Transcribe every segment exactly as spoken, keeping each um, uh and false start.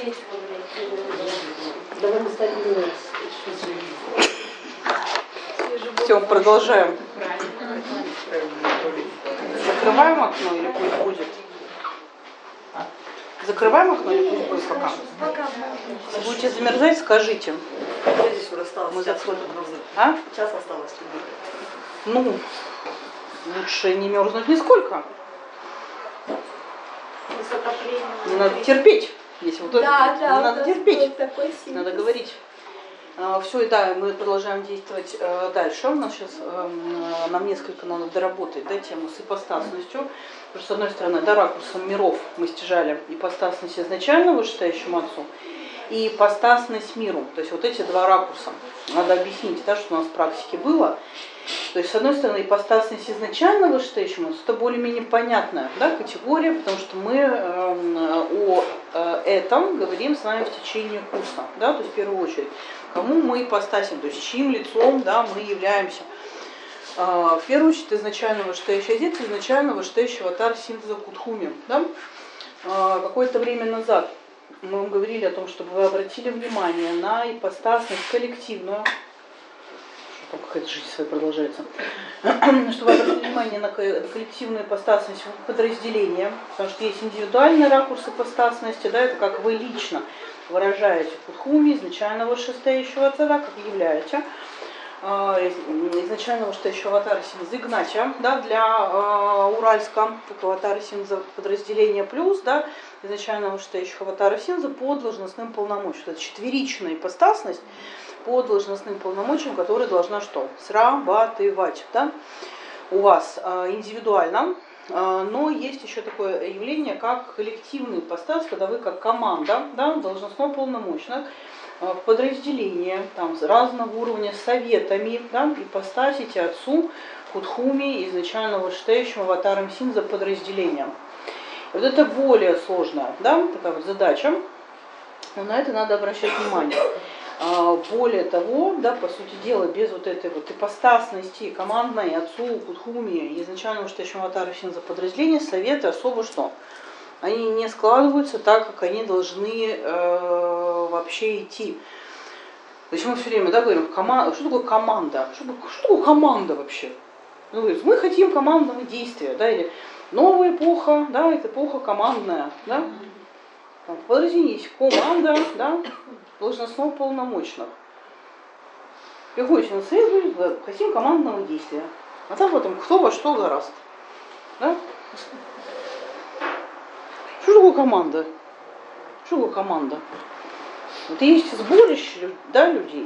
Довольно стабильно. Все, продолжаем. Закрываем окно или пусть будет? Закрываем окно или пусть будет пока? Если будете замерзать, скажите. Здесь уже осталось Мы час. заходим. А? Час осталось. Ну, лучше не мерзнуть нисколько. Не надо терпеть. Если вот да, это, да, не надо вот терпеть. такой Надо говорить. Все, и да, мы продолжаем действовать э, дальше. У нас сейчас э, нам несколько надо доработать, да, тему с ипостасностью. Потому что, с одной стороны, да, ракурсом миров мы стяжали ипостасность изначально вышестоящему Отцу и ипостасность миру. То есть вот эти два ракурса. Надо объяснить, да, что у нас в практике было. То есть, с одной стороны, ипостасность изначально вышестоящему Отцу — это более-менее понятная, да, категория, потому что мы э, о э, этом говорим с вами в течение курса, да, то есть в первую очередь. Кому мы ипостасим, то есть чьим лицом, да, мы являемся. В первую очередь, изначально вышестоящий Отец, изначально вышестоящий аватар синтеза Кудхуми. Да? Какое-то время назад мы вам говорили о том, чтобы вы обратили внимание на ипостасность коллективную. Что там какая-то жизнь своя продолжается. Чтобы вы обратили внимание на коллективную ипостасность подразделения. Потому что есть индивидуальный ракурс ипостасности, да, это как вы лично выражаете Кудхуми, изначально вышестоящего Отца, да, как являете. Изначально вышестоящего аватара синтеза Игнатия, да, для э, Уральска, как аватара синтеза подразделения плюс, да, изначально вышестоящего аватара синтеза по должностным полномочиям. Это четверичная ипостасность по должностным полномочиям, которая должна что? Срабатывать, да, у вас э, индивидуально. Но есть еще такое явление, как коллективный ипостас, когда вы как команда, да, должностно полномочных в подразделении там, разного уровня советами, да, ипостасите Отцу Кудхуми изначально вышестоящим аватаром синтеза подразделения. Вот это более сложная, да, такая вот задача, но на это надо обращать внимание. Более того, да, по сути дела, без вот этой вот ипостасности командной Отцу Кудхуми изначально вышестоящему аватару синтеза подразделения, советы особо что? Они не складываются так, как они должны э, вообще идти. То есть мы все время, да, говорим, команда, что такое команда? Что, что такое команда вообще? Ну, говорит, мы хотим командного действия, да, или новая эпоха, да, это эпоха командная, да. Там, в подразделении есть команда, да, должностного полномочных. Приходите на совет, говорит, хотим командного действия. А там потом кто во что гораст. Да? Что такое команда? Что такое команда? Вот есть сборище, да, людей.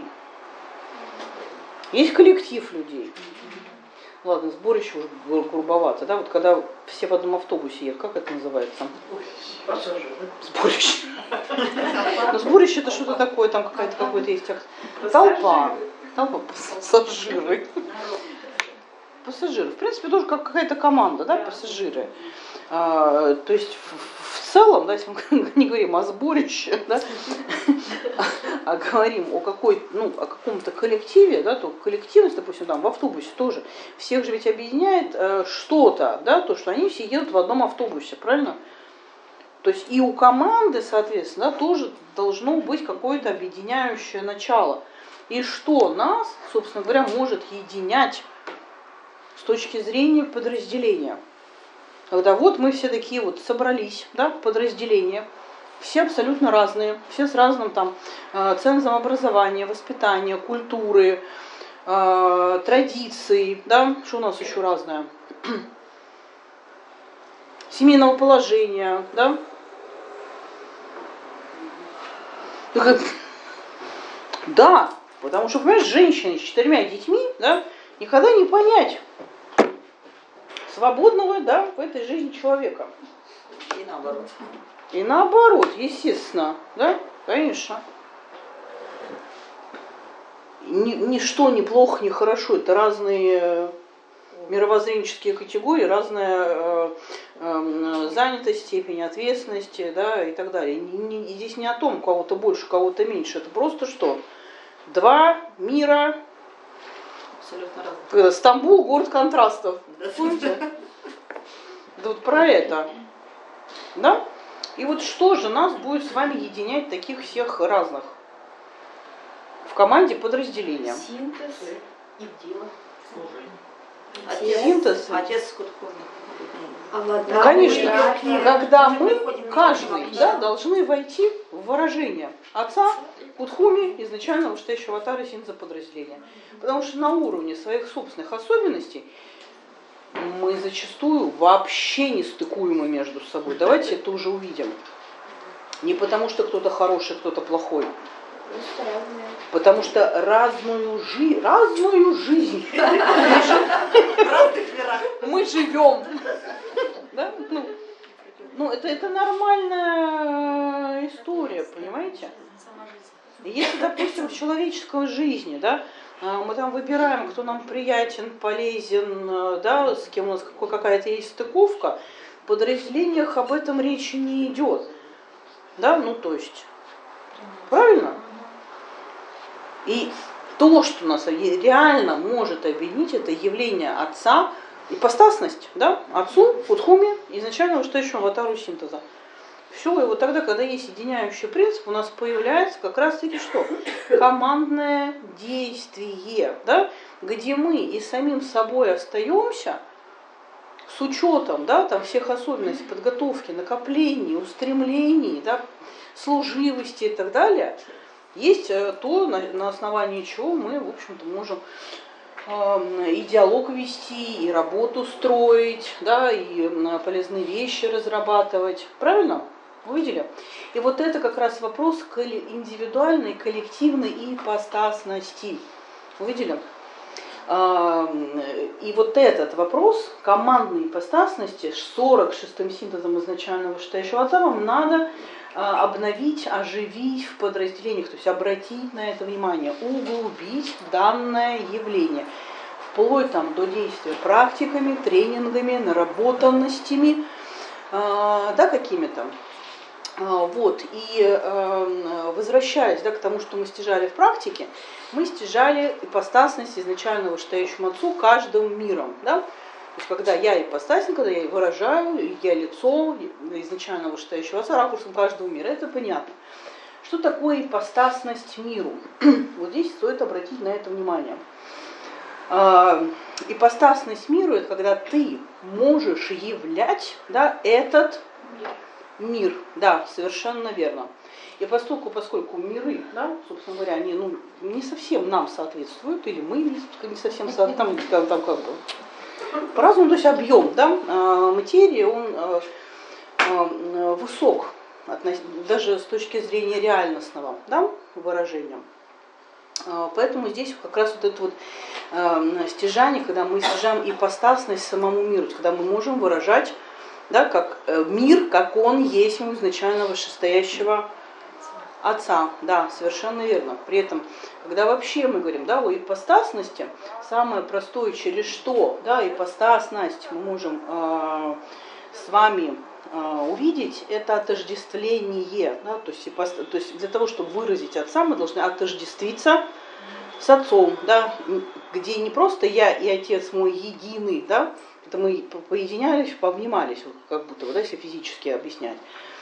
Есть коллектив людей. Ладно, сборище уже грубовато, да, вот когда все в одном автобусе едут, как это называется? Сборище. Но сборище это что-то такое, там какая-то какой-то есть толпа. Толпа, пассажиры. Пассажиры. В принципе, тоже как какая-то команда, да, пассажиры. А, то есть в, в целом, да, если мы не говорим о сборище, да, а говорим о какой, ну, о каком-то коллективе, да, то коллективность, допустим, там в автобусе тоже всех же ведь объединяет э, что-то, да, то, что они все едут в одном автобусе, правильно? То есть и у команды, соответственно, да, тоже должно быть какое-то объединяющее начало. И что нас, собственно говоря, может единять с точки зрения подразделения. Когда вот мы все такие вот собрались, да, подразделения, все абсолютно разные, все с разным там цензом образования, воспитания, культуры, э, традиций, да, что у нас еще разное, семейного положения, да. Да, потому что, понимаешь, женщине с четырьмя детьми, да, никогда не понять свободного, да, в этой жизни человека. И наоборот. И наоборот, естественно, да, конечно. Ни, ничто не плохо, не хорошо, это разные мировоззренческие категории, разная э, э, занятость, степень ответственности, да, и так далее. Не, не, здесь не о том, у кого-то больше, у кого-то меньше, это просто что? Два мира. Абсолютно разные. Стамбул, город контрастов. Помните? Да вот про это. Да? И вот что же нас будет с вами единять таких всех разных в команде подразделения? Синтез и дело. Отец, Синтез. отец Кутхуми. А вода, Ну, конечно, терапия. когда мы, каждый, да, должны войти в выражение отца, Кутхуми, изначально вышестоящего аватара синтеза подразделения. Потому что на уровне своих собственных особенностей мы зачастую вообще не стыкуемы между собой. Давайте это уже увидим. Не потому, что кто-то хороший, кто-то плохой. Потому что разную, жи... разную жизнь мы живем. Да? Ну, ну это, это нормальная история, понимаете? Если, допустим, в человеческой жизни, да, мы там выбираем, кто нам приятен, полезен, да, с кем у нас какая-то есть стыковка, в подразделениях об этом речи не идет. Да, ну то есть, правильно? И то, что нас реально может объединить, это явление отца, ипостасность, да, отцу, Кутхуми, изначально вышестоящему аватару синтеза. Все, и вот тогда, когда есть единяющий принцип, у нас появляется как раз-таки что? Командное действие, да, где мы и самим собой остаемся, с учетом, да, там, всех особенностей подготовки, накоплений, устремлений, да, служивости и так далее, есть то, на, на основании чего мы, в общем-то, можем э, и диалог вести, и работу строить, да, и э, полезные вещи разрабатывать. Правильно? Увидели? И вот это как раз вопрос к индивидуальной, коллективной ипостасности. Увидели? И вот этот вопрос командной ипостасности с сорок шестым синтезом изначального вышестоящего отца вам надо обновить, оживить в подразделениях, то есть обратить на это внимание, углубить данное явление, вплоть там, до действия практиками, тренингами, наработанностями, да, какими-то. Вот, и возвращаясь, да, к тому, что мы стяжали в практике, мы стяжали ипостасность изначально вышестоящему отцу каждым миром. Да? То есть, когда я ипостасен, когда я выражаю, я лицо изначально вышестоящего отца ракурсом каждого мира, это понятно. Что такое ипостасность миру? Вот здесь стоит обратить на это внимание. Ипостасность миру – это когда ты можешь являть, да, этот мир, да, совершенно верно. И поскольку, поскольку миры, да, собственно говоря, они ну, не совсем нам соответствуют, или мы не совсем соответствуем, там, там как бы по-разному, то есть объем, да, материи, он высок, даже с точки зрения реальностного, да, выражения. Поэтому здесь как раз вот это вот стяжание, когда мы стяжаем ипостасность самому миру, когда мы можем выражать, да, как мир, как он есть у изначально вышестоящего отца. Да, совершенно верно. При этом, когда вообще мы говорим, да, о ипостасности, самое простое, через что, да, ипостасность мы можем э, с вами э, увидеть, это отождествление. Да, то, есть, ипост... то есть для того, чтобы выразить отца, мы должны отождествиться с отцом, да, где не просто я и отец мой единый, да, это мы поединялись, пообнимались, как будто, да, если физически объяснять.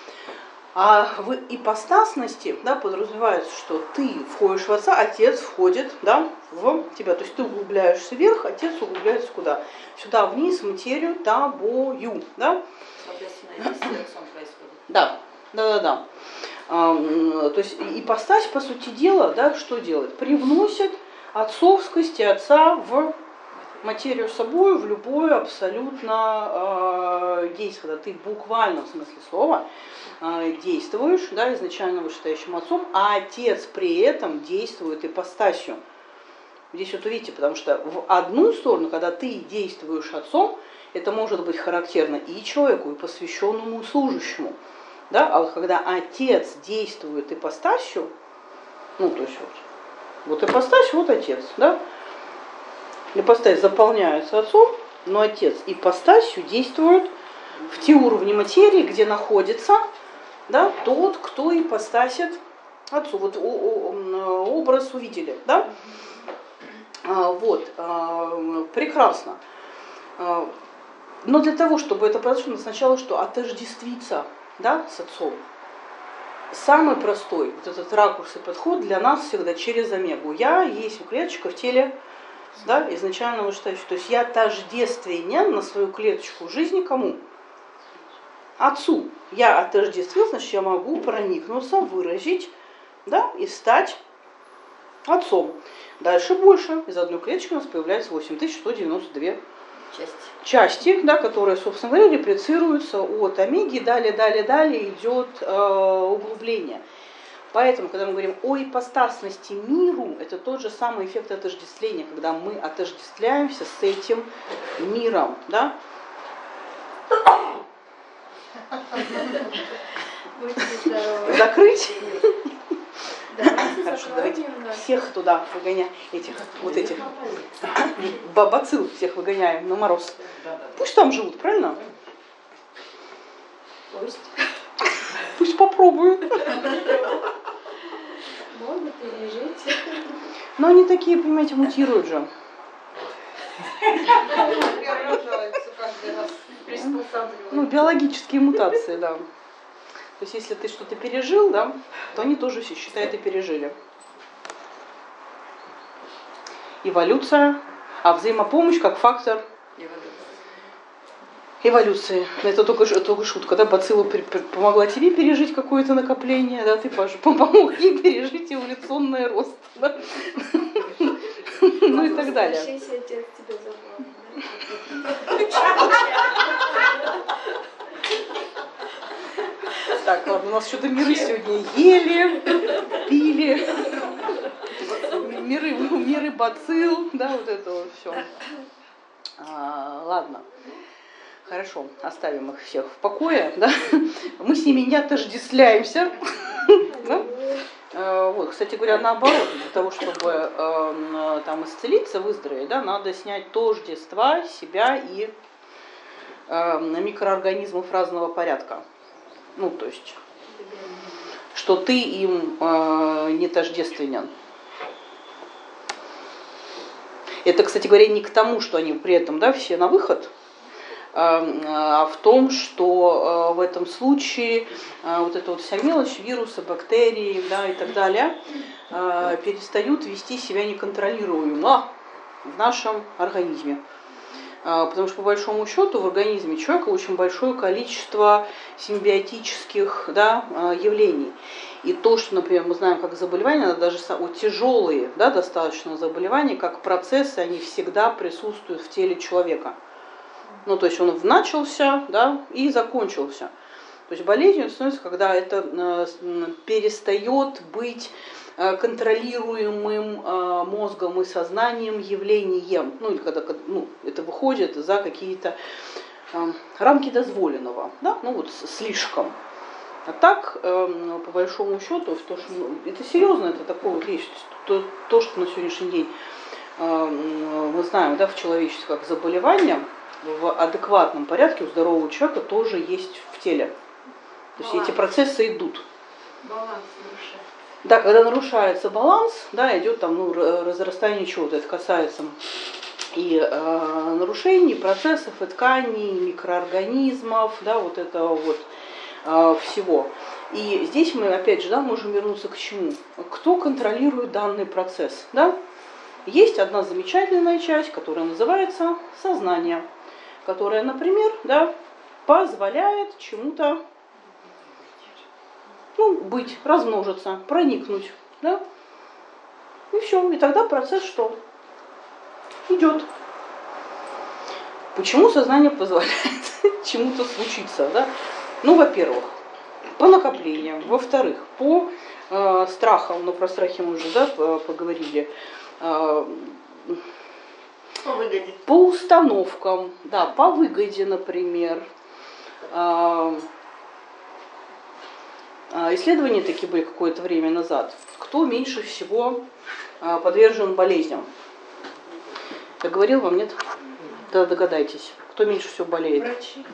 А в ипостасности, да, подразумевается, что ты входишь в отца, отец входит, да, в тебя. То есть ты углубляешься вверх, отец углубляется куда? Сюда вниз, в материю, тобою. Да? Соответственно, это с отцом происходит. Да, да, да, да. А, то есть ипостась, по сути дела, да, что делает? Привносит отцовскость и отца в материю собой, в любое абсолютно э, действие, когда ты буквально в смысле слова э, действуешь, да, изначально вышестоящим отцом, а отец при этом действует ипостасью. Здесь вот увидите, потому что в одну сторону, когда ты действуешь отцом, это может быть характерно и человеку, и посвященному, и служащему. Да? А когда отец действует ипостасью, ну то есть вот, вот ипостась, вот отец, да? Ипостась заполняется отцом, но отец ипостасью действует в те уровни материи, где находится, да, тот, кто ипостасит отцу. Вот образ увидели, да? Вот, прекрасно. Но для того, чтобы это произошло, сначала что? Отождествиться да, с отцом. Самый простой вот этот ракурс и подход для нас всегда через омегу. Я есть клеточка в теле, да, изначального штача. То есть я тождественен на свою клеточку жизни кому? Отцу. Я отождествил, значит, я могу проникнуться, выразить, да, и стать отцом. Дальше больше. Из одной клеточки у нас появляется восемь тысяч сто девяносто две Часть. части, да, которые, собственно говоря, реплицируются от омеги. Далее, далее, далее идет э, углубление. Поэтому, когда мы говорим о ипостасности миру, это тот же самый эффект отождествления, когда мы отождествляемся с этим миром. Да? Будьте здоровы. Закрыть? Давайте Хорошо, давайте закроем, да. всех туда выгоняем, этих, вот этих, бацилл всех выгоняем на мороз. Пусть там живут, правильно? Пусть. Пусть попробуют. Могут или жить. Но они такие, понимаете, мутируют же. Преображаются каждый раз. Приспосабливаются. Ну, биологические мутации, да. То есть, если ты что-то пережил, да, то они тоже все, считай, это пережили. Эволюция, а взаимопомощь как фактор эволюции. Это только, только шутка, да, бацилла помогла тебе пережить какое-то накопление, да, ты помог ей пережить эволюционный рост, да? Ну и так далее. Настоящий отец тебя забрал, Так, ладно, у нас что-то миры сегодня ели, пили, миры, миры бацилл, да, вот это вот все. А, ладно, хорошо, оставим их всех в покое, да? Мы с ними не отождествляемся, да? А, вот, кстати говоря, наоборот, для того, чтобы э, там исцелиться, выздороветь, да, надо снять тождества себя и э, микроорганизмов разного порядка. Ну, то есть, что ты им э, не тождественен. Это, кстати говоря, не к тому, что они при этом, да, все на выход, э, а в том, что э, в этом случае э, вот эта вот вся мелочь, вирусы, бактерии, да, и так далее, э, перестают вести себя неконтролируемо в нашем организме. Потому что, по большому счету, в организме человека очень большое количество симбиотических, да, явлений. И то, что, например, мы знаем как заболевания, даже вот тяжелые, да, достаточно заболевания, как процессы, они всегда присутствуют в теле человека. Ну, то есть он начался, да, и закончился. То есть болезнью становится, когда это перестает быть контролируемым мозгом и сознанием явлением, ну или когда, ну, это выходит за какие-то рамки дозволенного, да, ну вот слишком. А так, по большому счету, то, что, это серьезно, это такая вот вещь, то, то, что на сегодняшний день мы знаем, да, в человечестве как заболевание, в адекватном порядке у здорового человека тоже есть в теле. То есть баланс. Эти процессы идут. Баланс нарушается. Да, когда нарушается баланс, да, идет там, ну, разрастание чего-то. Это касается и э, нарушений процессов, и тканей, и микроорганизмов, да, вот этого вот э, всего. И здесь мы, опять же, да, можем вернуться к чему? Кто контролирует данный процесс? Да? Есть одна замечательная часть, которая называется сознание, которая, например, да, позволяет чему-то, ну, быть, размножиться, проникнуть, да, и все, и тогда процесс что? Идет. Почему сознание позволяет чему-то случиться, да? Ну, во-первых, по накоплениям, во-вторых, по э, страхам, ну, про страхи мы уже, да, поговорили, э, По выгоде. по установкам, да, по выгоде, например. Э, Исследования такие были какое-то время назад. Кто меньше всего подвержен болезням? Я говорил вам, нет? Да, догадайтесь. Кто меньше всего болеет? Врачи.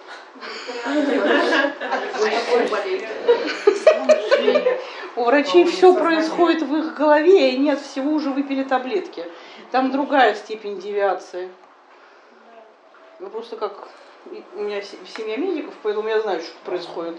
У врачей все происходит в их голове, и нет, всего уже выпили таблетки. Там другая степень девиации. Вы просто как... У меня семья медиков, поэтому я знаю, что происходит.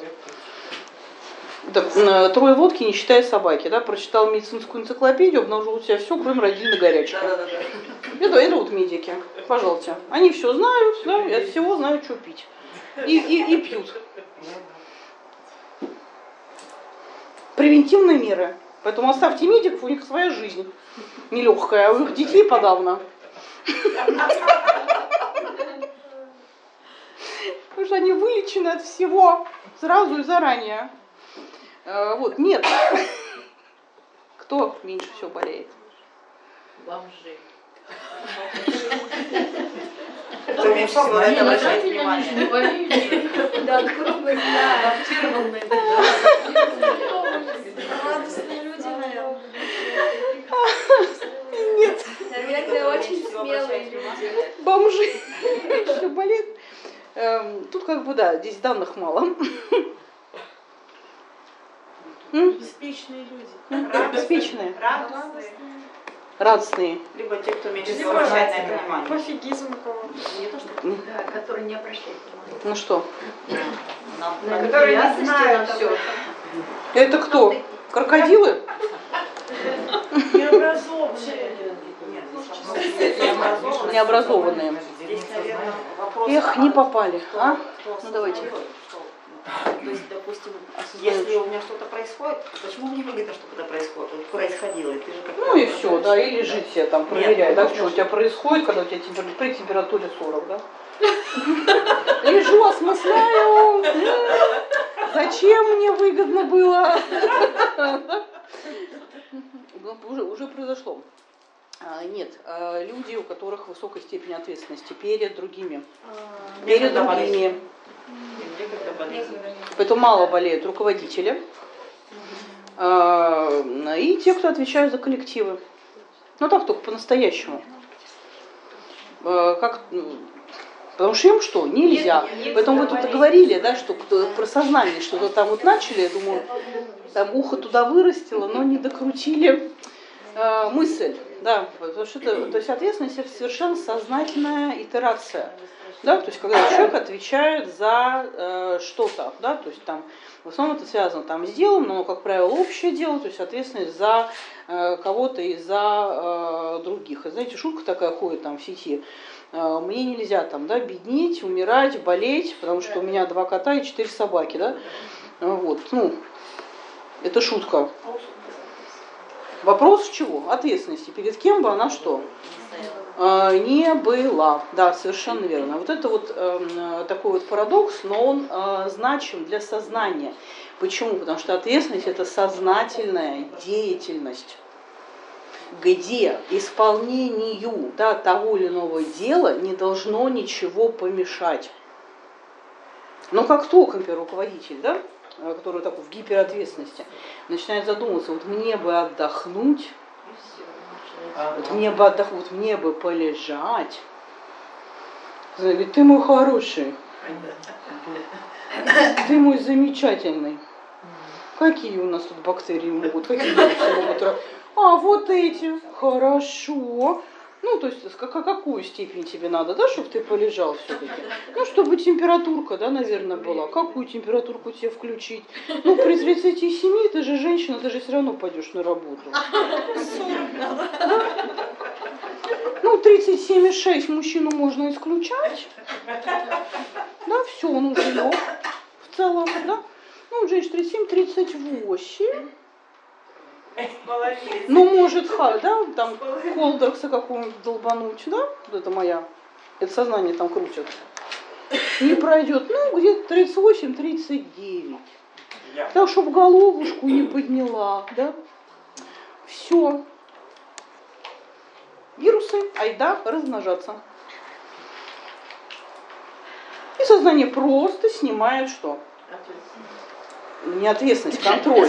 Да, трое водки, не считая собаки, да, прочитал медицинскую энциклопедию, обнаружил у себя все, кроме родильной горячки. Да, да, да. Это, это вот медики, пожалуйста. Они все знают, да, и от всего знают, что пить. И, и, и пьют. Превентивные меры. Поэтому оставьте медиков, у них своя жизнь нелегкая, а у их детей подавно. Потому что они вылечены от всего сразу и заранее. Вот, нет. Кто меньше всего болеет? Бомжи. Кто меньше всего на это обращает внимание? Не болеют. Да, откуда мы знаем? Адаптированные. Радостные люди, наверное. Нет. Наверное, очень смелые люди. Бомжи еще болеют. Тут как бы, да, здесь данных мало. Беспечные люди. Беспечные. Радостные. Радостные. Либо те, кто меньше всего обращает на это внимание. Пофигизм кого-то. Не то, что... Да, который не обращает внимания. Ну что? На которые не знают все. Это кто? Крокодилы? Необразованные. Необразованные. Здесь, наверное, вопрос... Эх, не попали. А? Ну давайте. То есть, допустим, если у меня что-то происходит, почему мне выгодно, чтобы это происходило? происходило? Ты же как Ну и все, да, и лежи себе там, проверяй, да, что у тебя происходит, когда у тебя температура, при температуре сорок, да? Лежу, осмысляю, зачем мне выгодно было? Уже, уже произошло. Нет, люди, у которых высокая степень ответственности перед другими, перед другими. Поэтому мало болеют руководители и те, кто отвечают за коллективы. Ну так только по-настоящему. Как, потому что им что? Нельзя. Поэтому вы тут говорили, да, что про сознание что-то там вот начали, я думаю, там ухо туда вырастило, но не докрутили э, мысль. Да, потому что это, то есть ответственность это совершенно сознательная итерация. Да, то есть когда человек отвечает за э, что-то, да, то есть там в основном это связано там с делом, но, как правило, общее дело, то есть ответственность за э, кого-то и за э, других. И знаете, шутка такая ходит там в сети. Э, мне нельзя там, да, беднеть, умирать, болеть, потому что у меня два кота и четыре собаки, да. Вот, ну, это шутка. Вопрос в чего? Ответственности. Перед кем бы она что? Э, не была. Да, совершенно верно. Вот это вот э, такой вот парадокс, но он э, значим для сознания. Почему? Потому что ответственность это сознательная деятельность, где исполнению, да, того или иного дела не должно ничего помешать. Но как только, например, руководитель, да, который такой в гиперответственности, начинает задумываться, вот мне бы отдохнуть, вот мне бы отдохнуть, вот мне бы полежать. Говорит, ты мой хороший, ты мой замечательный. Какие у нас тут бактерии могут, какие вирусы могут? А вот эти, хорошо. Ну, то есть, какую степень тебе надо, да, чтобы ты полежал все-таки? Ну, чтобы температурка, да, наверное, была. Какую температурку тебе включить? Ну, при тридцати семи ты же женщина, ты же все равно пойдешь на работу. сорок надо. Ну, тридцать семь и шесть мужчину можно исключать. Да, все, он уже лег в целом, да. Ну, женщина тридцать семь тридцать восемь. Ну, может, ха, да, там колдеркса какого-нибудь долбануть, да, вот это моя, это сознание там крутит, не пройдет, ну, где-то тридцать восемь тридцать девять, так, чтобы головушку не подняла, да, все, вирусы, айда, размножаться. И сознание просто снимает что? Не ответственность, контроль.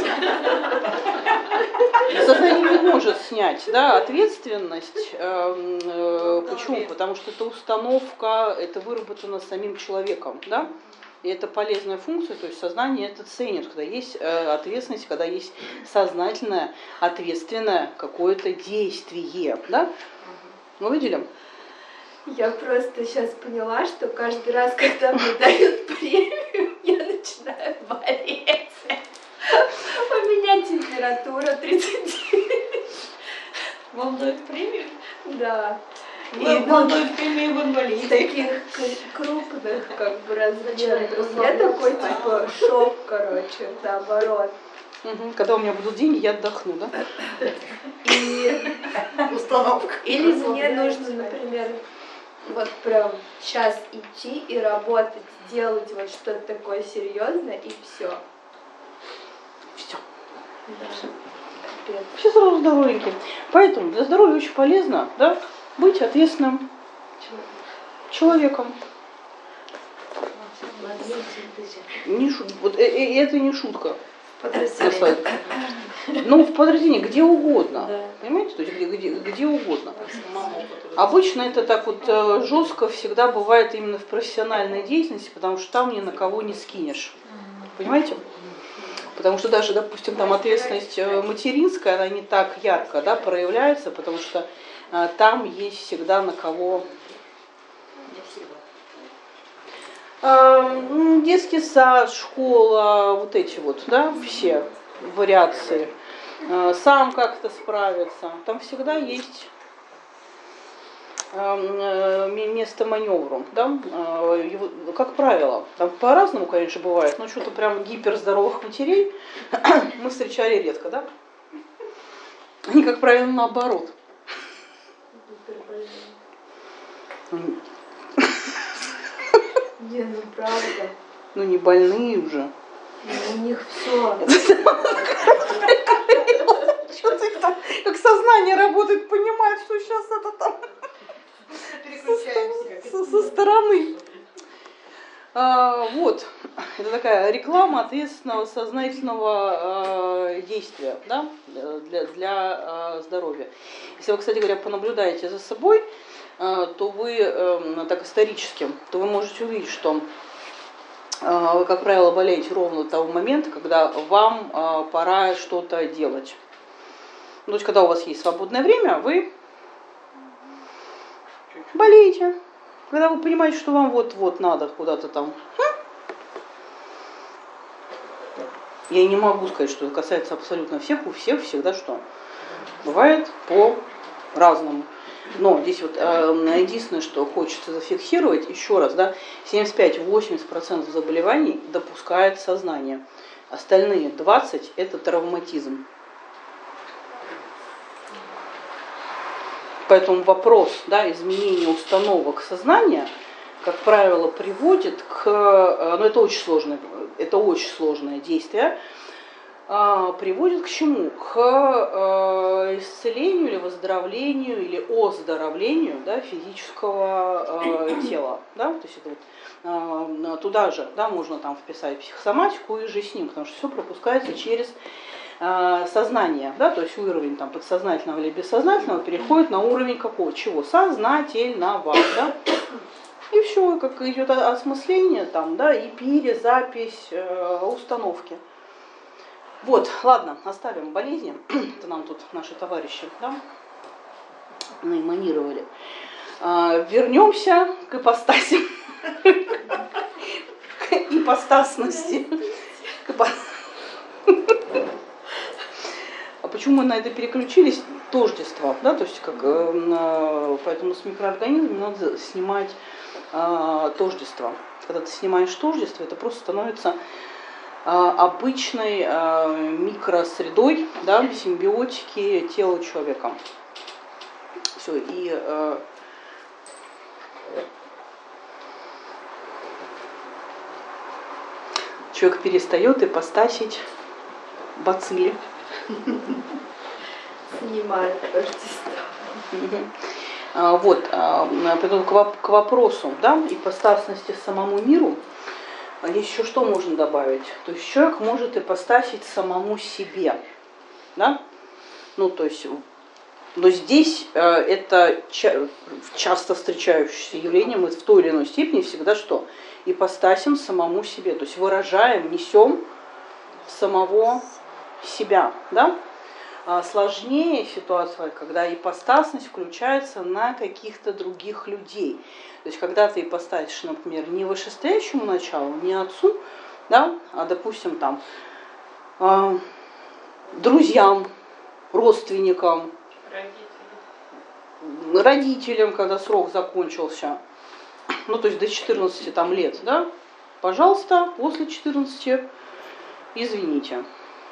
Сознание не может снять, да, ответственность. Э, э, почему? Потому что это установка, это выработано самим человеком, да, и это полезная функция, то есть сознание это ценит, когда есть э, ответственность, когда есть сознательное, ответственное какое-то действие, да. Мы выделим. Я просто сейчас поняла, что каждый раз, когда мне дают премию, я начинаю болеть. У меня температура тридцать девять. Вам дают премию? Да. И Вам ну, дают премию в инвалид. таких к- крупных как бы размеров. У меня такой типа шок, короче, наоборот. Мгм. Когда у меня будут деньги, я отдохну, да? И Установка. или мне нужно, например, вот прям сейчас идти и работать, делать вот что-то такое серьезное, и все. Все. Да. Капец. Все сразу здоровенькие. Поэтому для здоровья очень полезно, да, быть ответственным человеком. Не шу- вот, э- э- это не шутка. Подразделение. Ну, в подразделении, где угодно. Да. Понимаете? То есть где, где, где угодно. Маму, которая- Обычно это так вот э, жестко всегда бывает именно в профессиональной деятельности, потому что там ни на кого не скинешь. Понимаете? Потому что даже, допустим, там ответственность э, материнская, она не так ярко, да, проявляется, потому что э, там есть всегда на кого. Э, детский сад, школа, вот эти вот, да, все вариации. Э, сам как-то справиться. Там всегда есть э, место маневру, да, э, его, как правило, там по-разному, конечно, бывает, но что-то прям гиперздоровых матерей мы встречали редко, да? Они, как правило, наоборот. Не, ну правда. Ну не больные уже. У них все. Что-то их там, как сознание работает, понимает, что сейчас это там со, со стороны. А, вот, это такая реклама ответственного сознательного э, действия, да, для, для э, здоровья. Если вы, кстати говоря, понаблюдаете за собой, э, то вы, э, так исторически, то вы можете увидеть, что э, вы, как правило, болеете ровно до того момента, когда вам э, пора что-то делать. Ну, то есть, когда у вас есть свободное время, вы болеете. Когда вы понимаете, что вам вот-вот надо куда-то там. Я не могу сказать, что это касается абсолютно всех, у всех всегда что? Бывает по-разному. Но здесь вот э, единственное, что хочется зафиксировать, еще раз, да, семьдесят пять - восемьдесят процентов заболеваний допускает сознание. Остальные двадцать процентов это травматизм. Поэтому вопрос, да, изменения установок сознания, как правило, приводит к, ну это очень сложное, это очень сложное действие, приводит к чему? К исцелению или выздоровлению или оздоровлению, да, физического тела, да, то есть это вот, туда же, да, можно там вписать психосоматику и же с ним, потому что все пропускается через сознание, да, то есть уровень там, подсознательного или бессознательного переходит на уровень какого? Чего? Сознательного, да? И все, как идет осмысление там, да, и перезапись э, установки. Вот, ладно, оставим болезни, это нам тут наши товарищи, да, наиманировали. Э, вернемся к ипостаси, к ипостасности. А почему мы на это переключились? Тождество, да, то есть как, э, поэтому с микроорганизмами надо снимать э, тождество. Когда ты снимаешь тождество, это просто становится э, обычной э, микросредой, да, симбиотики тела человека. Все, и э, человек перестает ипостасить бацилли. Снимает тождество. Вот, к вопросу, да, ипостасности самому миру, еще что можно добавить? То есть человек может ипостасить самому себе, да? Ну, то есть, но здесь это часто встречающееся явление, мы в той или иной степени всегда что? Ипостасим самому себе, то есть выражаем, несем самого себя, да? Сложнее ситуация, когда ипостасность включается на каких-то других людей. То есть когда ты ипостасишь, например, не вышестоящему началу, не отцу, да, а, допустим, там, э, друзьям, родственникам, родителям. родителям, когда срок закончился, ну, то есть до четырнадцати там, лет, да, пожалуйста, после четырнадцати, извините.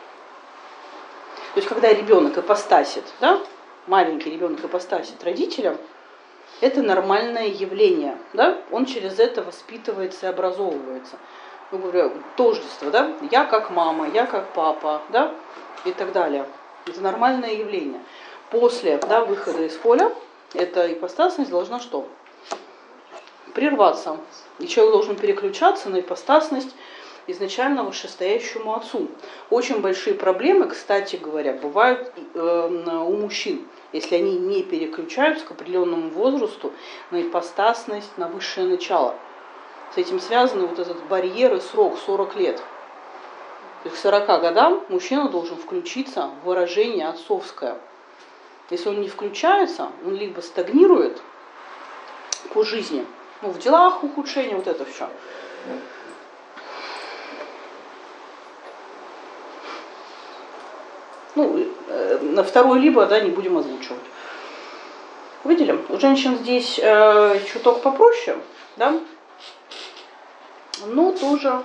То есть, когда ребенок ипостасит, да, маленький ребенок ипостасит родителям, это нормальное явление, да, он через это воспитывается и образовывается. Ну, говорю, тождество, да, я как мама, я как папа, да, и так далее. Это нормальное явление. После, да, выхода из поля, эта ипостасность должна что? Прерваться. И человек должен переключаться на ипостасность изначально вышестоящему отцу. Очень большие проблемы, кстати говоря, бывают у мужчин, если они не переключаются к определенному возрасту на ипостасность, на высшее начало. С этим связан вот этот барьер и срок сорок лет. То есть к сорока годам мужчина должен включиться в выражение отцовское. Если он не включается, он либо стагнирует по жизни, ну, в делах ухудшения, вот это все. Ну, на второй либо, да, не будем озвучивать. Выделим. У женщин здесь э, чуток попроще, да, но тоже,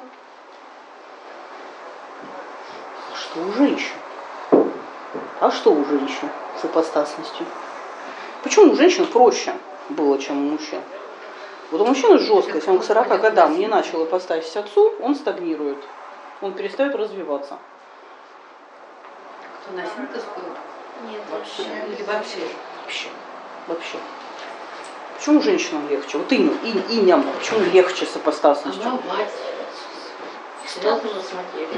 что у женщин? А что у женщин с ипостасностью? Почему у женщин проще было, чем у мужчин? Вот у мужчины жестко, если он к сорока годам не начал ипостасить отцу, он стагнирует, он перестает развиваться. Кто на синтез был? Нет, Вообще. вообще. Или вообще? Вообще. Вообще. Почему женщинам легче? Вот им, и, иням, почему легче с ипостасностью? Она мать. Связана с матерью.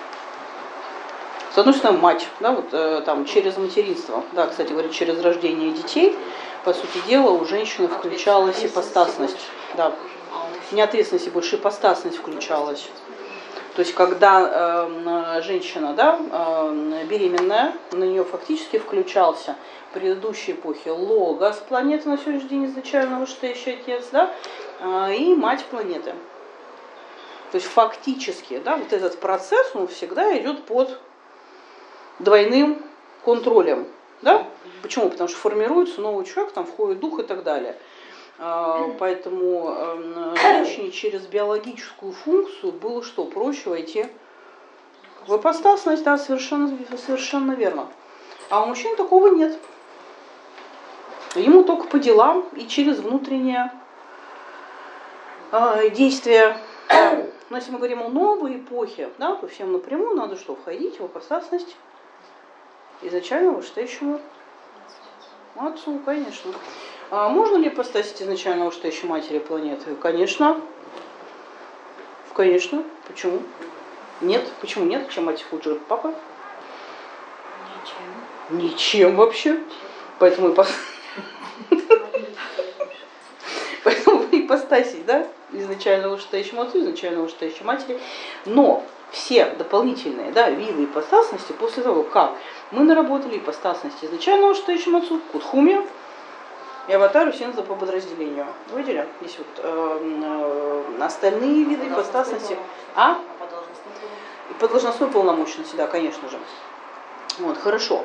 С одной стороны, мать, да, вот э, там через материнство, да, кстати говоря, через рождение детей, по сути дела, у женщины включалась ипостасность, да, не ответственность, больше ипостасность включалась. То есть, когда э, женщина, да, э, беременная, на нее фактически включался в предыдущей эпохе логос планеты, на сегодняшний день изначально вышестоящий отец, да, э, и мать планеты. То есть, фактически, да, вот этот процесс, он всегда идет под двойным контролем. Да? Почему? Потому что формируется новый человек, там входит дух и так далее. Поэтому женщине через биологическую функцию было что? Проще войти в ипостасность, да, совершенно, совершенно верно. А у мужчин такого нет. Ему только по делам и через внутреннее действие. Но если мы говорим о новой эпохе, да, то всем напрямую надо что? Входить в ипостасность изначально вышестоящему отцу, конечно. А можно ли ипостасить изначально вышестоящей матери планеты? Конечно. Конечно. Почему? Нет. Почему нет? Чем мать хуже папа? Ничем. Ничем вообще. Поэтому ипостасить, Поэтому ипостасить, да, изначально вышестоящему отцу, изначально вышестоящей матери. Но все дополнительные, да, виды ипостасности, после того, как мы наработали ипостасность изначально вышестоящему отцу, Кудхуме и аватару синтеза по подразделению. Видели? Здесь вот э, э, остальные виды ипостасности. А? И по должностной полномочности, да, конечно же. Вот, хорошо.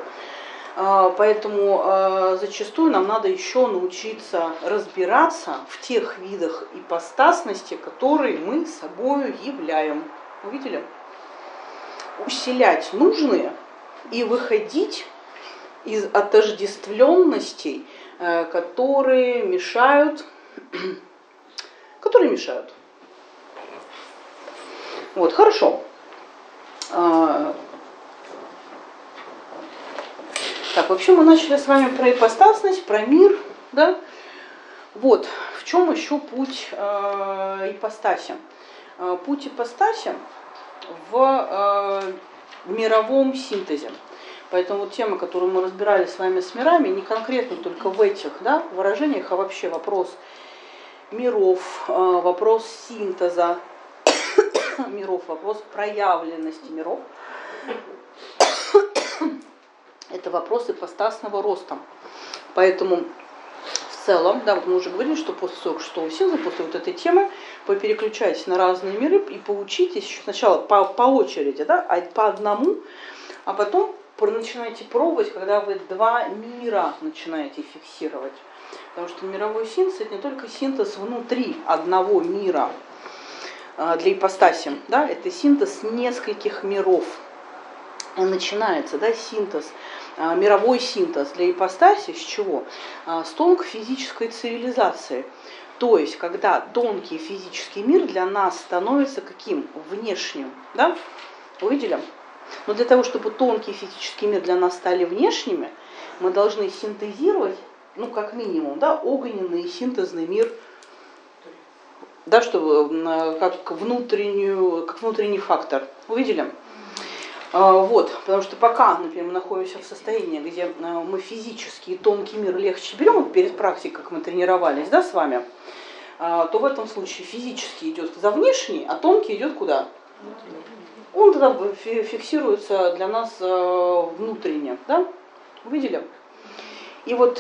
Поэтому зачастую нам надо еще научиться разбираться в тех видах ипостасности, которые мы собой являем. Увидели? Усилять нужные и выходить из отождествленностей, которые мешают, которые мешают. Вот, хорошо. Так, вообще мы начали с вами про ипостасность, про мир, да? Вот, в чем еще путь э, ипостаси? Э, путь ипостаси в э, мировом синтезе. Поэтому вот тема, которую мы разбирали с вами с мирами, не конкретно только в этих, да, выражениях, а вообще вопрос миров, э, вопрос синтеза миров, вопрос проявленности миров. это вопрос ипостасного роста. Поэтому в целом, да, вот мы уже говорили, что после сорок шестого синза, после вот этой темы, вы переключаетесь на разные миры и поучитесь сначала по, по очереди, да, по одному, а потом начинаете пробовать, когда вы два мира начинаете фиксировать. Потому что мировой синтез — это не только синтез внутри одного мира для ипостаси, да, это синтез нескольких миров. И начинается, да, синтез, мировой синтез для ипостаси с чего? С тонкой физической цивилизации. То есть, когда тонкий физический мир для нас становится каким? Внешним. Да? Увидели? Но для того, чтобы тонкий физический мир для нас стали внешними, мы должны синтезировать, ну, как минимум, да, огненный синтезный мир, да, чтобы как внутреннюю, как внутренний фактор. Увидели? Вот, потому что пока, например, мы находимся в состоянии, где мы физически и тонкий мир легче берем, вот перед практикой, как мы тренировались, да, с вами, то в этом случае физически идет за внешний, а тонкий идет куда? Он тогда фиксируется для нас внутренне, да? Увидели? И вот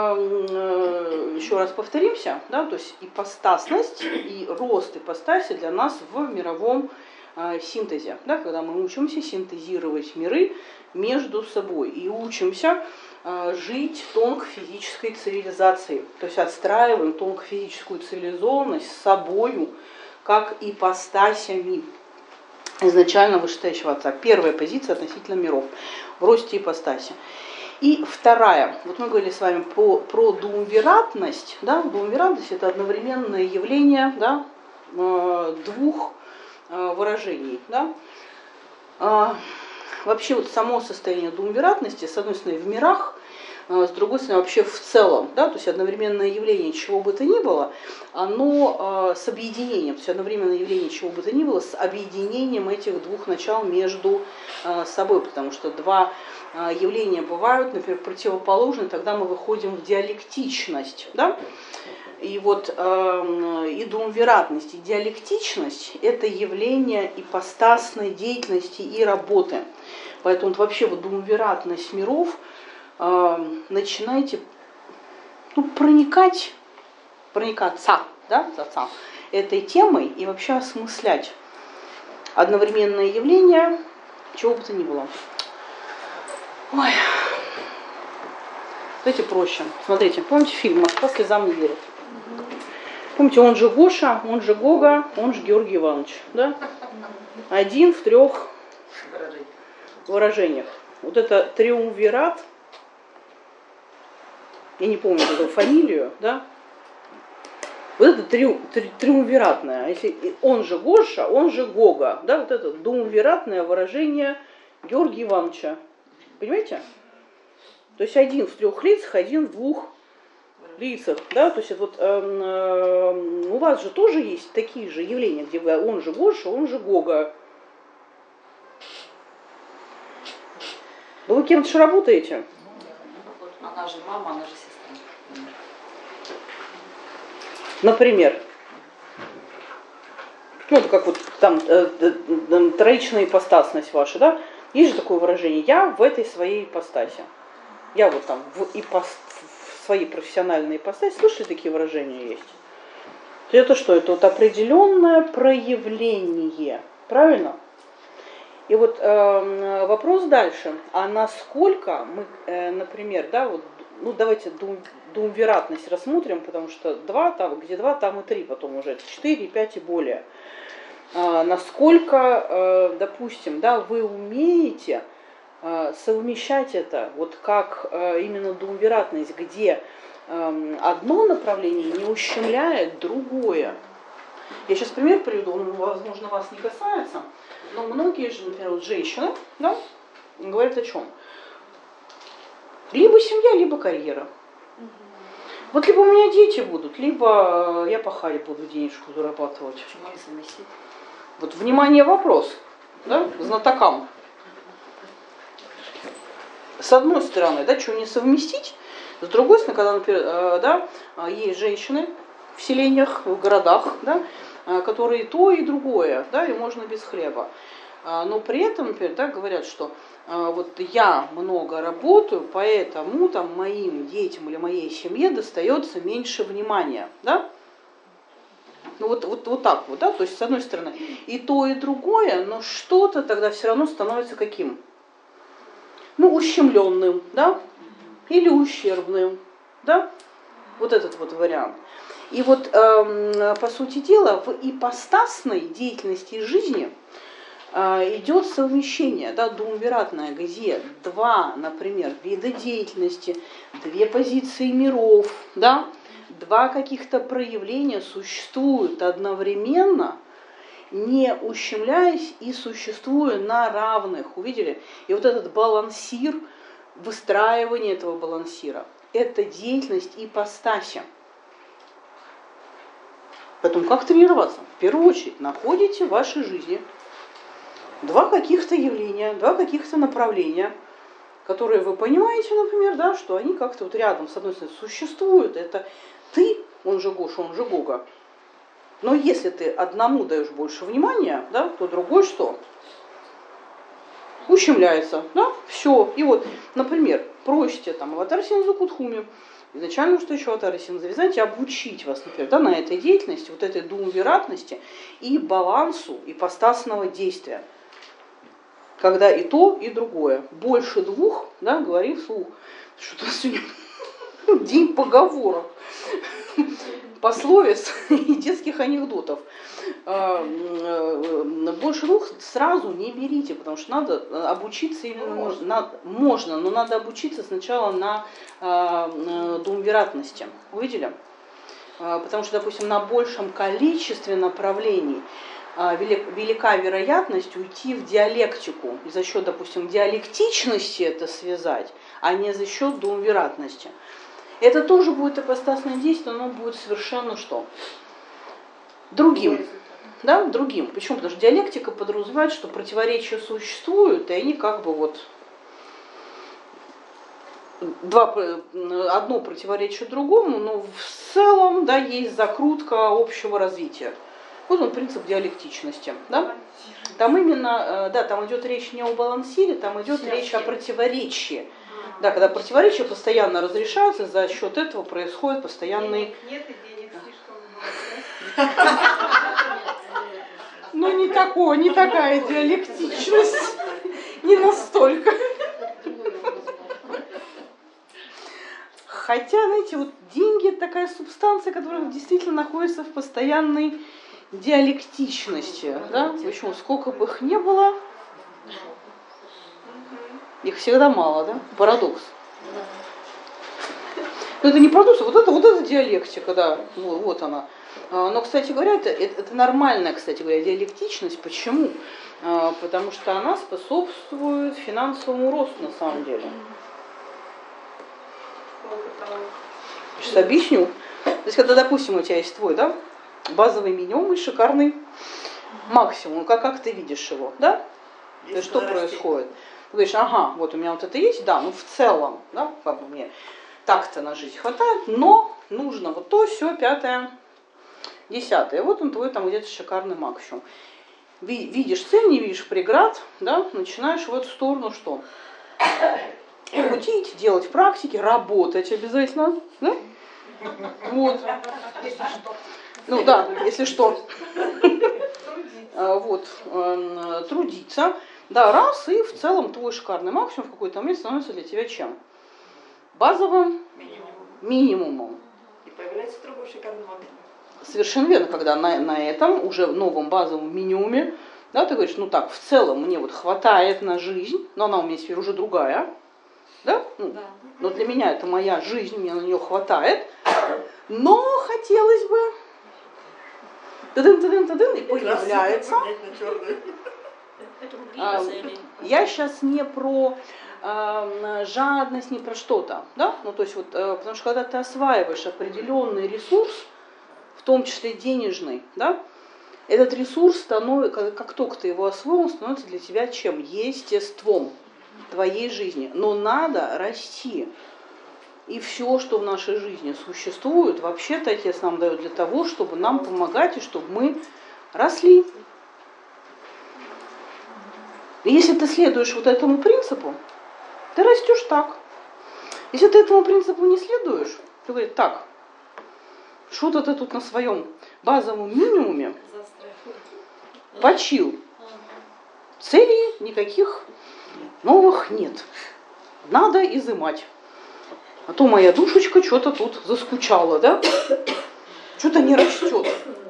еще раз повторимся, да, то есть ипостасность и рост ипостаси для нас в мировом синтезе, да, когда мы учимся синтезировать миры между собой и учимся э, жить тонко физической цивилизацией, то есть отстраиваем тонко физическую цивилизованность с собою, как ипостасями изначально вышестоящего Отца. Первая позиция относительно миров в росте ипостаси. И вторая, вот мы говорили с вами по, про дуумвиратность, да, дуумвиратность — это одновременное явление, да, э, двух выражений. Да? А, вообще вот само состояние дуумвиратности, с одной стороны, в мирах, а, с другой стороны, вообще в целом, да? То есть одновременное явление чего бы то ни было, оно а, с объединением, то есть одновременное явление чего бы то ни было с объединением этих двух начал между а, собой, потому что два а, явления бывают, например, противоположные, тогда мы выходим в диалектичность. Да? И вот э, и дуумвиратность, и диалектичность – это явление ипостасной деятельности и работы. Поэтому вот вообще вот дуумвиратность миров э, начинаете, ну, проникать, проникаться, да, отца, этой темой и вообще осмыслять одновременное явление, чего бы то ни было. Ой. Давайте проще. Смотрите, помните фильм «Москва слезам не верит»? Помните, он же Гоша, он же Гога, он же Георгий Иванович, да? Один в трех выражениях. Вот это триумвират, я не помню эту фамилию, да? Вот это три, три, триумвиратное, если он же Гоша, он же Гога, да? Вот это дуумвиратное выражение Георгия Ивановича, понимаете? То есть один в трех лицах, один в двух лицах, да, то есть это вот э, э, у вас же тоже есть такие же явления, где вы, он же Гоша, он же Гога. Вы кем-то же работаете? Она же мама, она же сестра. Например. Ну, это как вот там э, э, троичная ипостасность ваша, да? Есть же такое выражение: я в этой своей ипостаси. Я вот там в, ипост... в своей профессиональной ипостаси. Слышали, такие выражения есть? Это что? Это вот определенное проявление. Правильно? И вот э, вопрос дальше. А насколько мы, э, например, да, вот, ну давайте дум, дуумвиратность рассмотрим, потому что два, там, где два, там и три, потом уже четыре, пять и более. А, насколько, э, допустим, да, вы умеете э, совмещать это, вот как э, именно дуумвиратность, где э, одно направление не ущемляет другое. Я сейчас пример приведу, он, возможно, вас не касается, но многие же, например, вот женщины, да, говорят о чем? Либо семья, либо карьера. Угу. Вот либо у меня дети будут, либо я пахать буду, денежку зарабатывать. Почему не совместить? Вот, внимание, вопрос, да, знатокам. С одной стороны, да, что не совместить, с другой стороны, когда, например, да, есть женщины в селениях, в городах, да, которые то и другое, да, и можно без хлеба. Но при этом, например, да, говорят, что вот я много работаю, поэтому там моим детям или моей семье достается меньше внимания, да? Ну вот, вот, вот так вот, да, то есть с одной стороны и то, и другое, но что-то тогда все равно становится каким? Ну, ущемленным, да, или ущербным, да, вот этот вот вариант. И вот, э, по сути дела, в ипостасной деятельности жизни э, идет совмещение, да, дуумвиратная, где два, например, вида деятельности, две позиции миров, да, два каких-то проявления существуют одновременно, не ущемляясь и существуя на равных. Увидели? И вот этот балансир, выстраивание этого балансира, это деятельность ипостаси. Поэтому как тренироваться? В первую очередь находите в вашей жизни два каких-то явления, два каких-то направления, которые вы понимаете, например, да, что они как-то вот рядом, с одной стороны, существуют. Это ты, он же Гоша, он же Гога. Но если ты одному даешь больше внимания, да, то другой что? Ущемляется, да, все. И вот, например, просите там аватар Синзу Кудхуми, изначально что еще аватар Синзу, вы знаете, обучить вас, например, да, на этой деятельности, вот этой дуумвиратности и балансу ипостасного действия. Когда и то, и другое. Больше двух, да, говори вслух. Что-то сегодня день поговорок, пословиц и детских анекдотов. Больше двух сразу не берите, потому что надо обучиться именно, можно, на, можно но надо обучиться сначала на э, дуумвиратности. Увидели? Потому что, допустим, на большем количестве направлений велика вероятность уйти в диалектику. И за счет, допустим, диалектичности это связать, а не за счет дуумвиратности. Это тоже будет ипостасное действие, но будет совершенно что? Другим. Да, другим. Почему? Потому что диалектика подразумевает, что противоречия существуют, и они как бы вот два, одно противоречит другому, но в целом, да, есть закрутка общего развития. Вот он принцип диалектичности. Да? Там именно, да, там идет речь не о балансире, там идет речь о противоречии. Да, когда противоречия постоянно разрешаются, за счет этого происходит постоянный... Нет, и денег слишком много. Ну, не такое, не такая диалектичность, не настолько. Хотя, знаете, вот деньги это такая субстанция, которая действительно находится в постоянной диалектичности. Да? Почему? Сколько бы их не было, их всегда мало, да? Парадокс. Но это не парадокс, вот это, вот это диалектика, да, вот она. Но, кстати говоря, это, это нормальная, кстати говоря, диалектичность. Почему? Потому что она способствует финансовому росту на самом деле. Сейчас объясню. То есть, когда, допустим, у тебя есть твой, да, базовый минимум и шикарный максимум, как, как ты видишь его, да? То есть, что происходит? Ты говоришь, ага, вот у меня вот это есть, да, ну в целом, да, как бы мне так-то на жизнь хватает, но нужно вот то, все, пятое, десятое. Вот он твой там где-то шикарный максимум. Видишь цель, не видишь преград, да, начинаешь в эту сторону что? Крутить, делать практики, работать обязательно, да? Вот. Ну да, если что. Вот, трудиться. Да, раз, и в целом твой шикарный максимум в какой-то момент становится для тебя чем? Базовым минимумом. И появляется другой шикарный максимум. Совершенно верно, когда на, на этом уже новом базовом минимуме, да, ты говоришь, ну так, в целом мне вот хватает на жизнь, но она у меня теперь уже другая, да? Ну, да. Но для меня это моя жизнь, мне на нее хватает, но хотелось бы, тадын-тадын-тадын, и появляется. А, я сейчас не про а, жадность, не про что-то, да? Ну, то есть вот, а, потому что когда ты осваиваешь определенный ресурс, в том числе денежный, да, этот ресурс становится, как только ты его освоил, становится для тебя чем? Естеством твоей жизни. Но надо расти. И все, что в нашей жизни существует, вообще-то Отец нам дает для того, чтобы нам помогать и чтобы мы росли. И если ты следуешь вот этому принципу, ты растешь так. Если ты этому принципу не следуешь, ты говоришь, так, что-то ты тут на своем базовом минимуме почил. Целей никаких новых нет. Надо изымать. А то моя душечка что-то тут заскучала, да? Что-то не растет.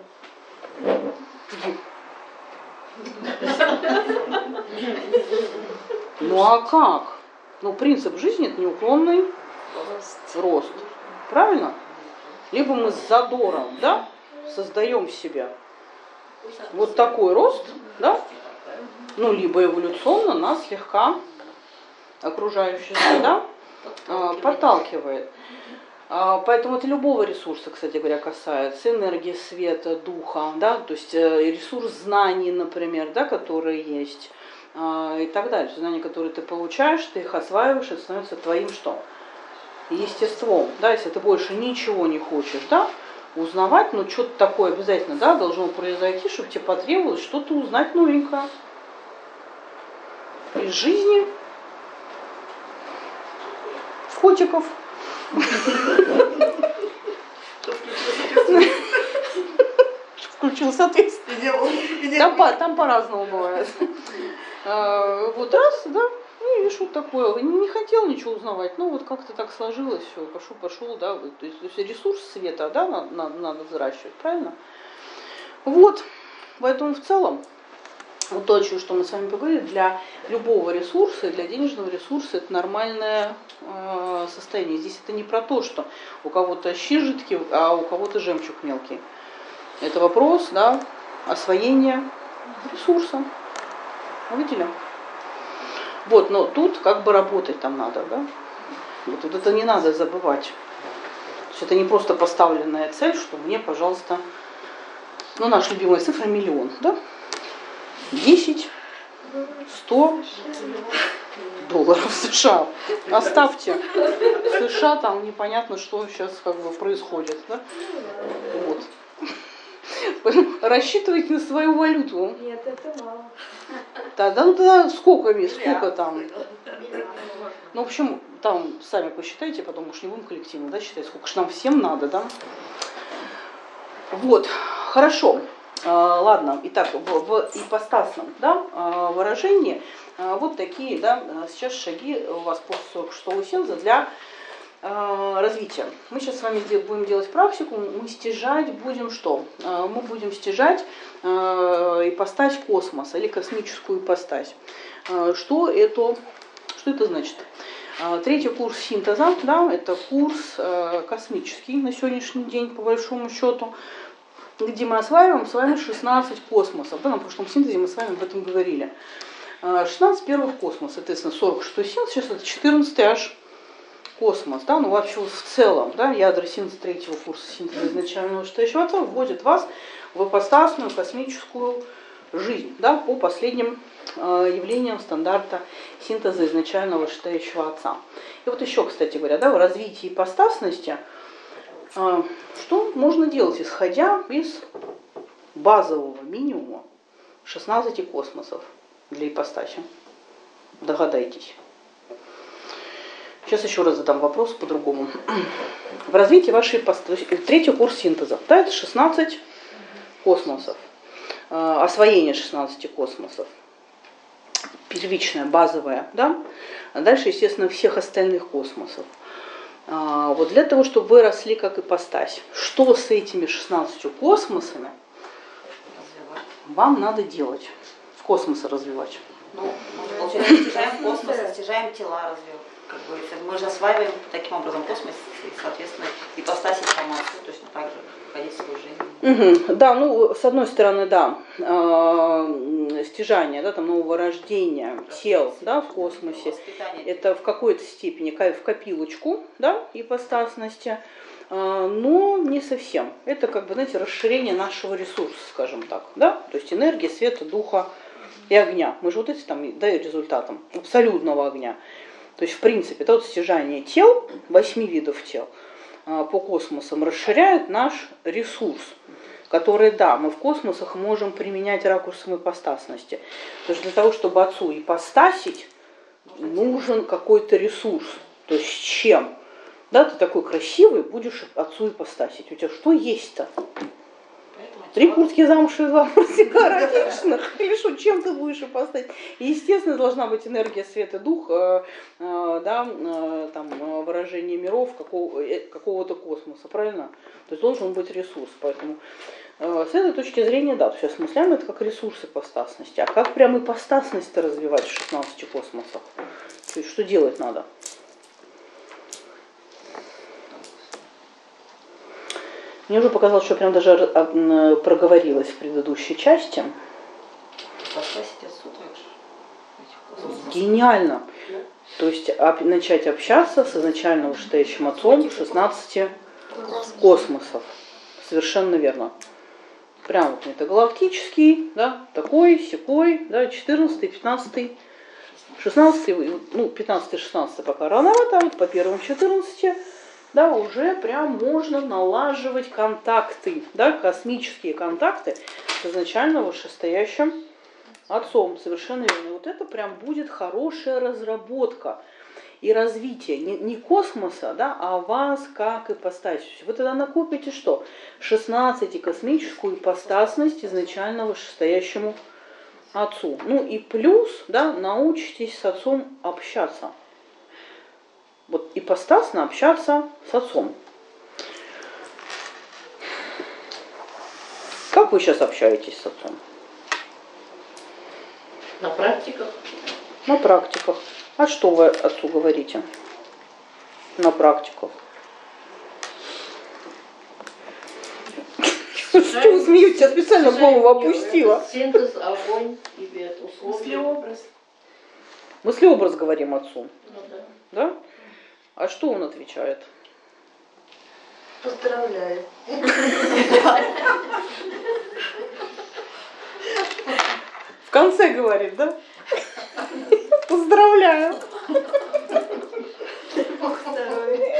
Ну а как? Ну принцип жизни это неуклонный рост. Правильно? Либо мы с задором, да, создаем в себе вот такой рост, да? Ну, либо эволюционно нас слегка окружающая среда подталкивает. Поэтому это любого ресурса, кстати говоря, касается. Энергии, света, духа, да, то есть ресурс знаний, например, да, которые есть, и так далее. Знания, которые ты получаешь, ты их осваиваешь, это становится твоим что? Естеством. Да, если ты больше ничего не хочешь, да, узнавать, но что-то такое обязательно, да, должно произойти, чтобы тебе потребовалось что-то узнать новенькое из жизни, котиков. Включил соответствие. Там, по, там по-разному бывает. А, вот раз, да, ну и что такое. Не хотел ничего узнавать, ну вот как-то так сложилось, все, пошел, пошел, да. То есть, то есть ресурс света, да, надо, надо, надо взращивать, правильно? Вот, поэтому в целом, вот то, что мы с вами поговорили, для любого ресурса, для денежного ресурса это нормальное э, состояние. Здесь это не про то, что у кого-то щи жидкие, а у кого-то жемчуг мелкий. Это вопрос, да, освоения ресурса. Видели? Вот, но тут как бы работать там надо, да? Вот, вот это не надо забывать. То есть это не просто поставленная цель, что мне, пожалуйста, ну, наша любимая цифра миллион, да? десять, сто долларов США. Оставьте. В США там непонятно, что сейчас как бы происходит. Да? Вот. Рассчитывайте на свою валюту. Нет, это мало. Да, да, ну тогда сколько, сколько там? Ну, в общем, там сами посчитайте, потом уж не будем коллективно, да, считать, сколько же нам всем надо, да? Вот, хорошо. Ладно, итак, в, в ипостасном, да, выражении вот такие, да, сейчас шаги у вас после сорок шестого синза для развития. Мы сейчас с вами будем делать практику, мы стяжать будем что? Мы будем стяжать ипостась космоса или космическую ипостась. Что это, что это значит? Третий курс синтеза, да, это курс космический на сегодняшний день, по большому счету, где мы осваиваем с вами шестнадцать космосов. Да, на прошлом синтезе мы с вами об этом говорили. шестнадцать первых космосов, соответственно, сорок шестой синтез, сейчас это четырнадцатый аж космос. Да, ну вообще в целом, да, ядра синтеза третьего курса синтеза изначального вышестоящего отца вводит вас в ипостасную космическую жизнь, да, по последним э, явлениям стандарта синтеза изначального вышестоящего отца. И вот еще, кстати говоря, да, в развитии ипостасности что можно делать, исходя из базового минимума шестнадцати космосов для ипостаси? Догадайтесь. Сейчас еще раз задам вопрос по-другому. В развитии вашей ипостаси, третий курс синтеза, да, это шестнадцать космосов, освоение шестнадцати космосов, первичное, базовое, да, а дальше, естественно, всех остальных космосов. Вот для того, чтобы вы росли как ипостась, что с этими шестнадцатью космосами вам надо делать? В космосе развивать. Ну, мы, получается, стяжаем космос, стяжаем тела развивать. Как говорится, мы же осваиваем таким образом космос, и, соответственно, ипостась информации точно так же входить в свою жизнь. Угу. Да, ну, с одной стороны, да, э, стяжание, да, там, нового рождения тел, да, в космосе, это в какой-то степени в копилочку, да, ипостасности, э, но не совсем. Это, как бы, знаете, расширение нашего ресурса, скажем так, да, то есть энергия, света, духа и огня. Мы же вот эти там, да, результатом абсолютного огня. То есть, в принципе, это вот стяжание тел, восьми видов тел, по космосам расширяет наш ресурс, которые, да, мы в космосах можем применять ракурсом ипостасности. Потому что для того, чтобы Отцу ипостасить, нужен какой-то ресурс. То есть с чем? Да, ты такой красивый, будешь Отцу ипостасить. У тебя что есть-то? Три куртки замши, два мартика эротичных. Или что, чем ты будешь ипостасить? И, естественно, должна быть энергия, свет и дух, э, э, да, э, там, выражение миров какого, э, какого-то космоса, правильно? То есть должен быть ресурс. Поэтому э, с этой точки зрения, да, сейчас мысляем это как ресурс ипостасности. А как прям ипостасность-то развивать в шестнадцати космосах? То есть что делать надо? Мне уже показалось, что я прям даже проговорилась в предыдущей части. Гениально. То есть начать общаться с изначально вышестоящим Отцом шестнадцати космосов. Совершенно верно. Прям вот это галактический, да, такой, сякой, да, четырнадцатый, пятнадцатый, шестнадцатый, ну, пятнадцатый, шестнадцатый пока рановато, а вот по первым четырнадцати, да, уже прям можно налаживать контакты, да, космические контакты с изначально вышестоящим Отцом. Совершенно верно. И вот это прям будет хорошая разработка и развитие не, не космоса, да, а вас как ипостась. Вы тогда накопите что? шестнадцать космическую ипостасность изначально вышестоящему Отцу. Ну и плюс, да, научитесь с Отцом общаться. Вот ипостасно общаться с Отцом. Как вы сейчас общаетесь с Отцом? На практиках. На практиках. А что вы Отцу говорите? На практиках. Что вы смеетесь? Я специально голову опустила. Синтез, огонь, тебе условия. Мыслеобраз. Мыслеобраз говорим Отцу. Ну, да. Да? А что он отвечает? Поздравляю. В конце говорит, да? Поздравляю. Бог здоровья.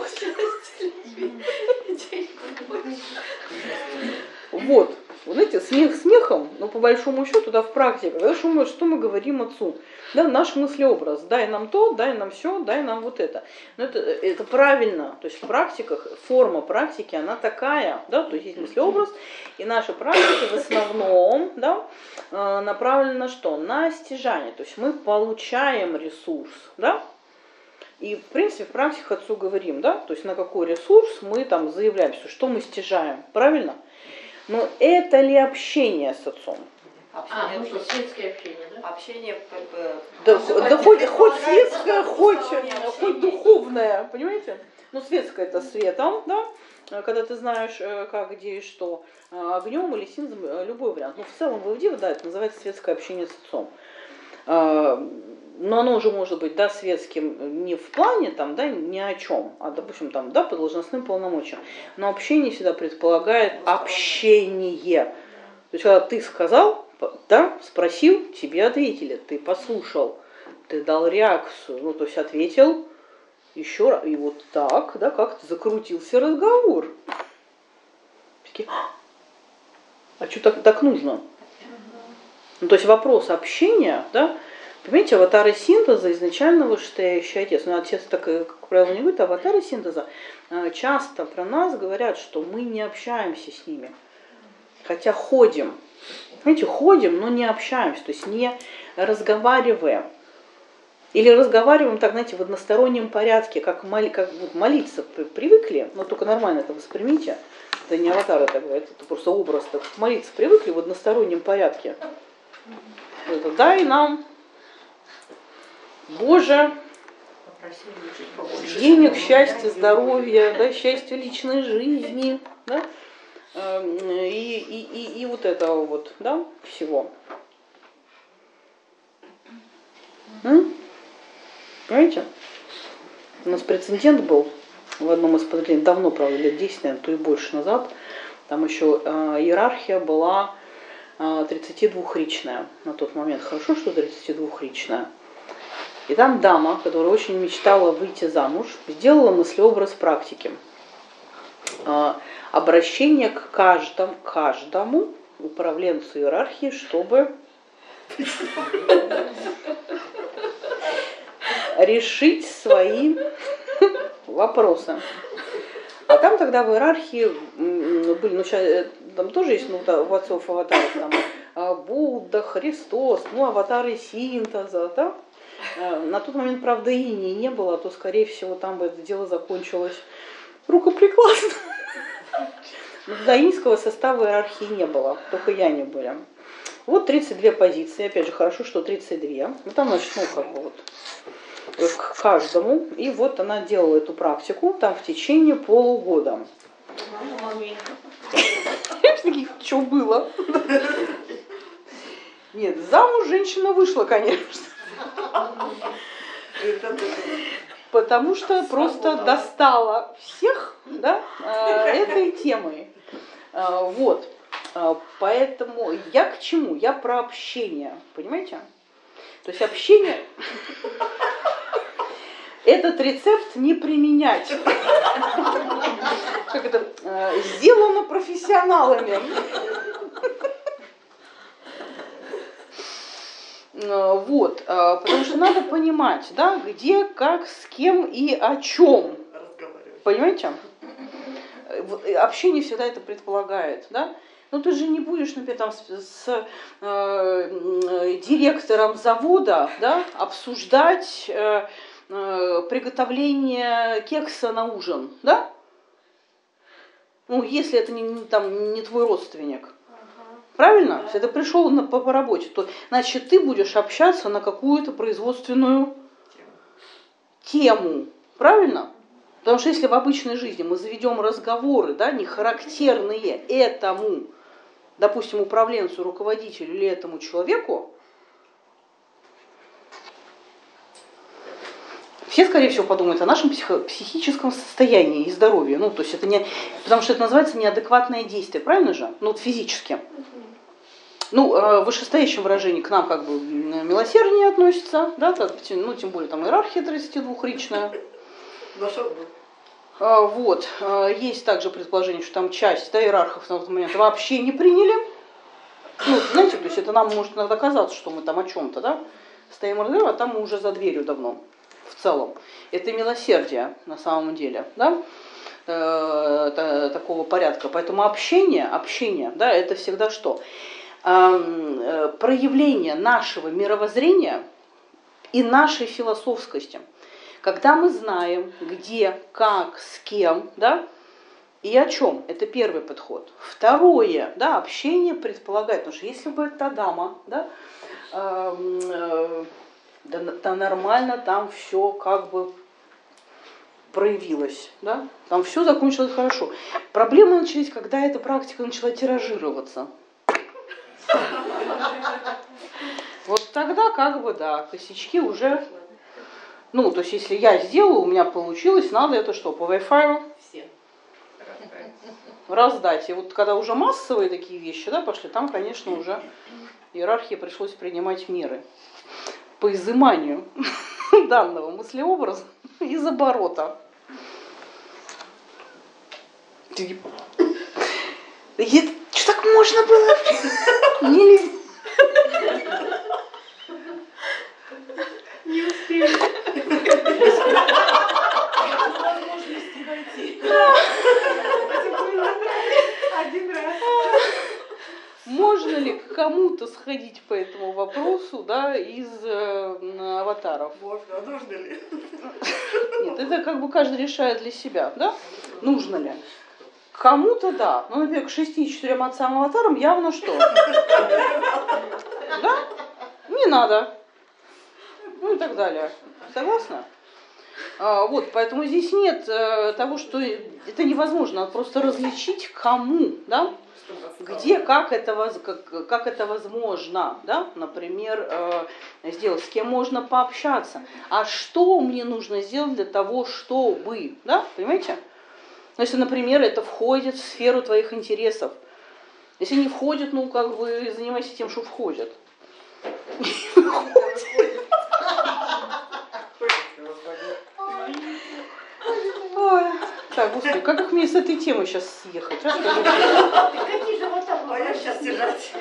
Вот. Вот знаете, смех смехом, но по большому счету, да, в практике, да, что, мы, что мы говорим Отцу? Да, наш мыслеобраз, дай нам то, дай нам все, дай нам вот это. Но это, это правильно, то есть в практиках, форма практики, она такая, да, то есть есть мыслеобраз, и наша практика в основном, да, направлена на что? На стяжание, то есть мы получаем ресурс, да, и в принципе в практике Отцу говорим, да, то есть на какой ресурс мы там заявляемся, что мы стяжаем, правильно? Но это ли общение с Отцом? А, ну что, светское общение, да? Общение, как бы... Да, Общение, да хоть, хоть полагается, светское, хоть, двустороннее хоть общение. духовное, понимаете? Ну, светское это светом, да, когда ты знаешь, как, где и что, огнем или синзом, любой вариант. Но в целом в Иудее, да, это называется светское общение с Отцом. Но оно уже может быть, да, светским не в плане, там, да, ни о чем, а, допустим, там, да, по должностным полномочиям. Но общение всегда предполагает общение. То есть, когда ты сказал, да, спросил, тебе ответили, ты послушал, ты дал реакцию, ну, то есть ответил еще раз, и вот так, да, как-то закрутился разговор. Такие, а что так, так нужно? Ну, то есть вопрос общения, да, понимаете, аватары синтеза изначально вышестоящий отец. Но отец так, как правило, не говорит, аватары синтеза часто про нас говорят, что мы не общаемся с ними. Хотя ходим. Знаете, ходим, но не общаемся, то есть не разговариваем. Или разговариваем так, знаете, в одностороннем порядке, как, моли, как вот молиться привыкли, но только нормально это воспримите. Это не аватар это говорит, это просто образ. Так, молиться привыкли в одностороннем порядке. Это дай нам, Боже, денег, счастья, здоровья, да, счастья личной жизни, да, и, и, и, и вот этого вот, да, всего. М? Понимаете? У нас прецедент был в одном из подразделений, давно, правда, лет десять, наверное, то и больше назад. Там еще э, иерархия была э, тридцатидвухричная на тот момент. Хорошо, что тридцатидвухричная. И там дама, которая очень мечтала выйти замуж, сделала мыслеобраз практики. э, обращение к каждому, каждому управленцу иерархии, чтобы решить свои вопросы. А там тогда в иерархии были, ну, сейчас, там тоже есть, ну, у отцов аватаров, там, Будда, Христос, ну, аватары синтеза, да? На тот момент, правда, инии не было, а то, скорее всего, там бы это дело закончилось рукоприкладно. До иньского состава иерархии не было, только яни были. Вот тридцать две позиции, опять же, хорошо, что тридцать две. Ну, там, значит, ну, как бы вот к каждому. И вот она делала эту практику там в течение полугода. Что было? Нет, замуж женщина вышла, конечно. Потому что просто достала всех, да, этой темой. Вот. Поэтому я к чему? Я про общение, понимаете? То есть общение, этот рецепт не применять. Как это? Сделано профессионалами. Вот, потому что надо понимать, да, где, как, с кем и о чем. Понимаете? Общение всегда это предполагает, да? Ну ты же не будешь, например, там, с, с э, директором завода, да, обсуждать э, э, приготовление кекса на ужин, да? Ну, если это не, не, там, не твой родственник. Правильно? Если ты пришел на, по, по работе, то значит ты будешь общаться на какую-то производственную тему. Правильно? Потому что если в обычной жизни мы заведем разговоры, да, не характерные этому, допустим, управленцу, руководителю или этому человеку, все, скорее всего, подумают о нашем психо- психическом состоянии и здоровье. Ну, то есть это не, потому что это называется неадекватное действие, правильно же? Ну, вот физически. Ну, в вышестоящем выражении к нам как бы милосерднее относится, да, ну, тем более там иерархия тридцатидвухричная. Вот. Есть также предположение, что там часть, да, иерархов на тот момент вообще не приняли. Ну, знаете, то есть это нам может иногда казаться, что мы там о чем-то, да, стоим разговариваем, а там мы уже за дверью давно, в целом. Это милосердие на самом деле, да, э, такого порядка. Поэтому общение, общение, да, это всегда что? Э, проявление нашего мировоззрения и нашей философскости. Когда мы знаем, где, как, с кем, да, и о чем, это первый подход. Второе, да, общение предполагает, потому что если бы эта дама, да, э, э, да, да нормально там все как бы проявилось, да, там все закончилось хорошо. Проблемы начались, когда эта практика начала тиражироваться. Вот тогда как бы, да, косячки уже... Ну, то есть, если я сделала, у меня получилось, надо это что, по Wi-Fi раздать. И вот когда уже массовые такие вещи, да, пошли, там, конечно, уже иерархии пришлось принимать меры по изыманию данного мыслеобраза из оборота. Что так можно было? Нельзя. Не успели. Один раз. Можно ли к кому-то сходить по этому вопросу, да, из э, аватаров? Можно, а нужно ли? Нет, это как бы каждый решает для себя, да? Нужно ли? Кому-то да. Ну, например, к шести четырем отцам аватарам явно что? Да? Не надо. Ну и так далее. Согласна? А, вот, поэтому здесь нет э, того, что это невозможно, надо просто различить кому, да? Где, как это, как, как это возможно, да? Например, э, сделать, с кем можно пообщаться. А что мне нужно сделать для того, чтобы, да? Понимаете? Ну, если, например, это входит в сферу твоих интересов. Если не входит, ну, как бы занимайся тем, что входит. Так, господи, как мне с этой темы сейчас съехать? Расскажите. Какие же вот там? А я сейчас держать.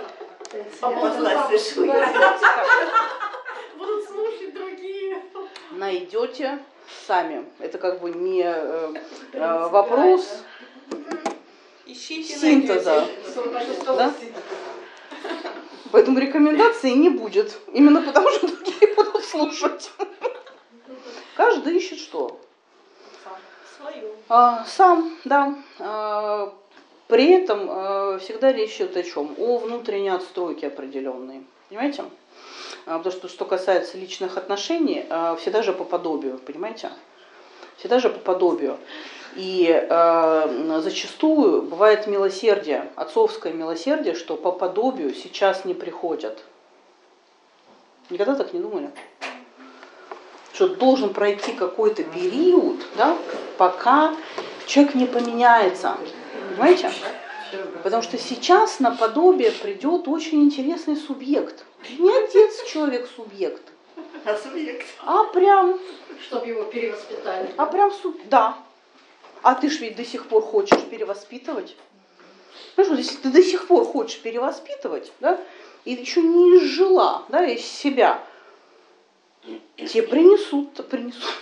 Будут слушать другие. Найдете сами. Это как бы не э, э, вопрос Ищите, синтеза. Да? Поэтому рекомендации не будет. Именно потому, что другие будут слушать. Каждый ищет что? свою. А, сам, да. А, при этом а, всегда речь идет о чем? О внутренней отстройке определенной. Понимаете? А, потому что, что касается личных отношений, а, всегда же по подобию, понимаете? Всегда же по подобию. И э, зачастую бывает милосердие, отцовское милосердие, что по подобию сейчас не приходят. Никогда так не думали? Что должен пройти какой-то период, да, пока человек не поменяется. Понимаете? Потому что сейчас на подобие придет очень интересный субъект. Не отец человек-субъект, А субъект. а прям... Чтобы его перевоспитали. А прям суд, да. А ты ж ведь до сих пор хочешь перевоспитывать. Понимаешь, вот если ты до сих пор хочешь перевоспитывать, да, и еще не изжила, да, из себя, тебе принесут, принесут.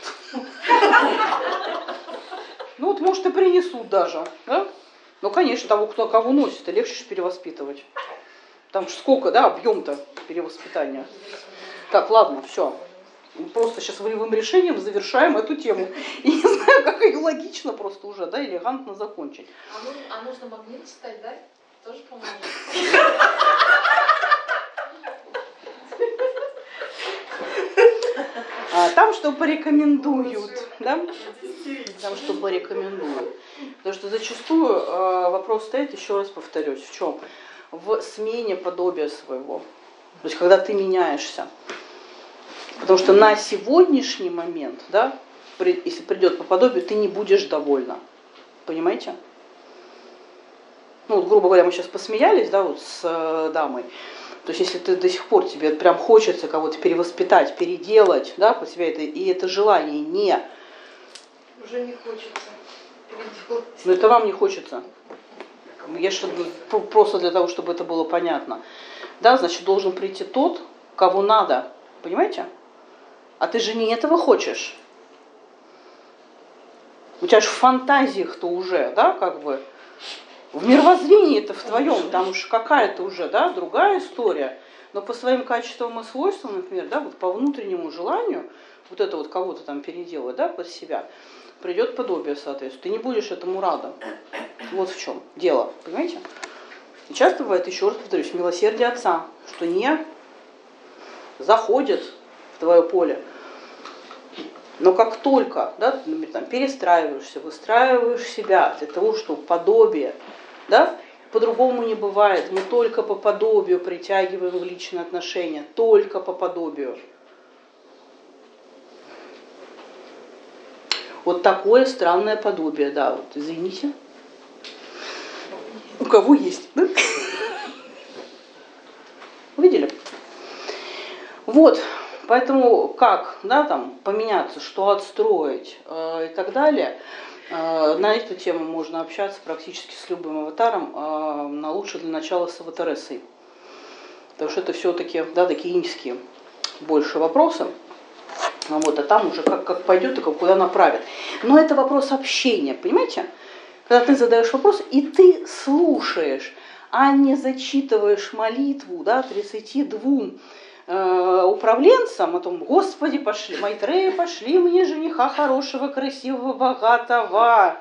Ну вот, может, и принесут даже, да. Ну, конечно, того, кто кого носит, легче же перевоспитывать. Там же сколько, да, объем-то перевоспитания. Так, ладно, все. Просто сейчас волевым решением завершаем эту тему. И не знаю, как ее логично просто уже, да, элегантно закончить. А, ну, а нужно магнит читать, да? Тоже поможет. А, там, что порекомендуют, да? Там, что порекомендуют. Потому что зачастую э, вопрос стоит, еще раз повторюсь, в чем? В смене подобия своего. То есть, когда ты меняешься. Потому что на сегодняшний момент, да, при, если придет по подобию, ты не будешь довольна. Понимаете? Ну, вот, грубо говоря, мы сейчас посмеялись, да, вот с э, дамой. То есть, если ты до сих пор, тебе прям хочется кого-то перевоспитать, переделать, да, по себе, это, и это желание не... Уже не хочется переделать. Ну, это вам не хочется. Я же просто для того, чтобы это было понятно. Да, значит, должен прийти тот, кого надо. Понимаете? А ты же не этого хочешь. У тебя же в фантазиях-то уже, да, как бы, в мировоззрении-то в твоем, там уж какая-то уже, да, другая история. Но по своим качествам и свойствам, например, да, вот по внутреннему желанию, вот это вот кого-то там переделать, да, под себя, придет подобие, соответственно. Ты не будешь этому рада. Вот в чем дело, понимаете? И часто бывает, еще раз повторюсь, милосердие отца, что не заходит в твое поле. Но как только, да, например, там, перестраиваешься, выстраиваешь себя для того, чтобы подобие, да, по-другому не бывает. Мы только по подобию притягиваем в личные отношения, только по подобию. Вот такое странное подобие, да, вот, извините. У кого есть, да? Видели? Вот. Поэтому как, да, там, поменяться, что отстроить э, и так далее, э, на эту тему можно общаться практически с любым аватаром, э, но лучше для начала с аватарессой. Потому что это все-таки, да, такие иньские больше вопросы, вот, а там уже как, как пойдет и как, куда направит. Но это вопрос общения, понимаете? Когда ты задаешь вопрос, и ты слушаешь, а не зачитываешь молитву, да, тридцати двум управленцам о том, Господи, пошли, Майтрея, пошли мне жениха хорошего, красивого, богатого.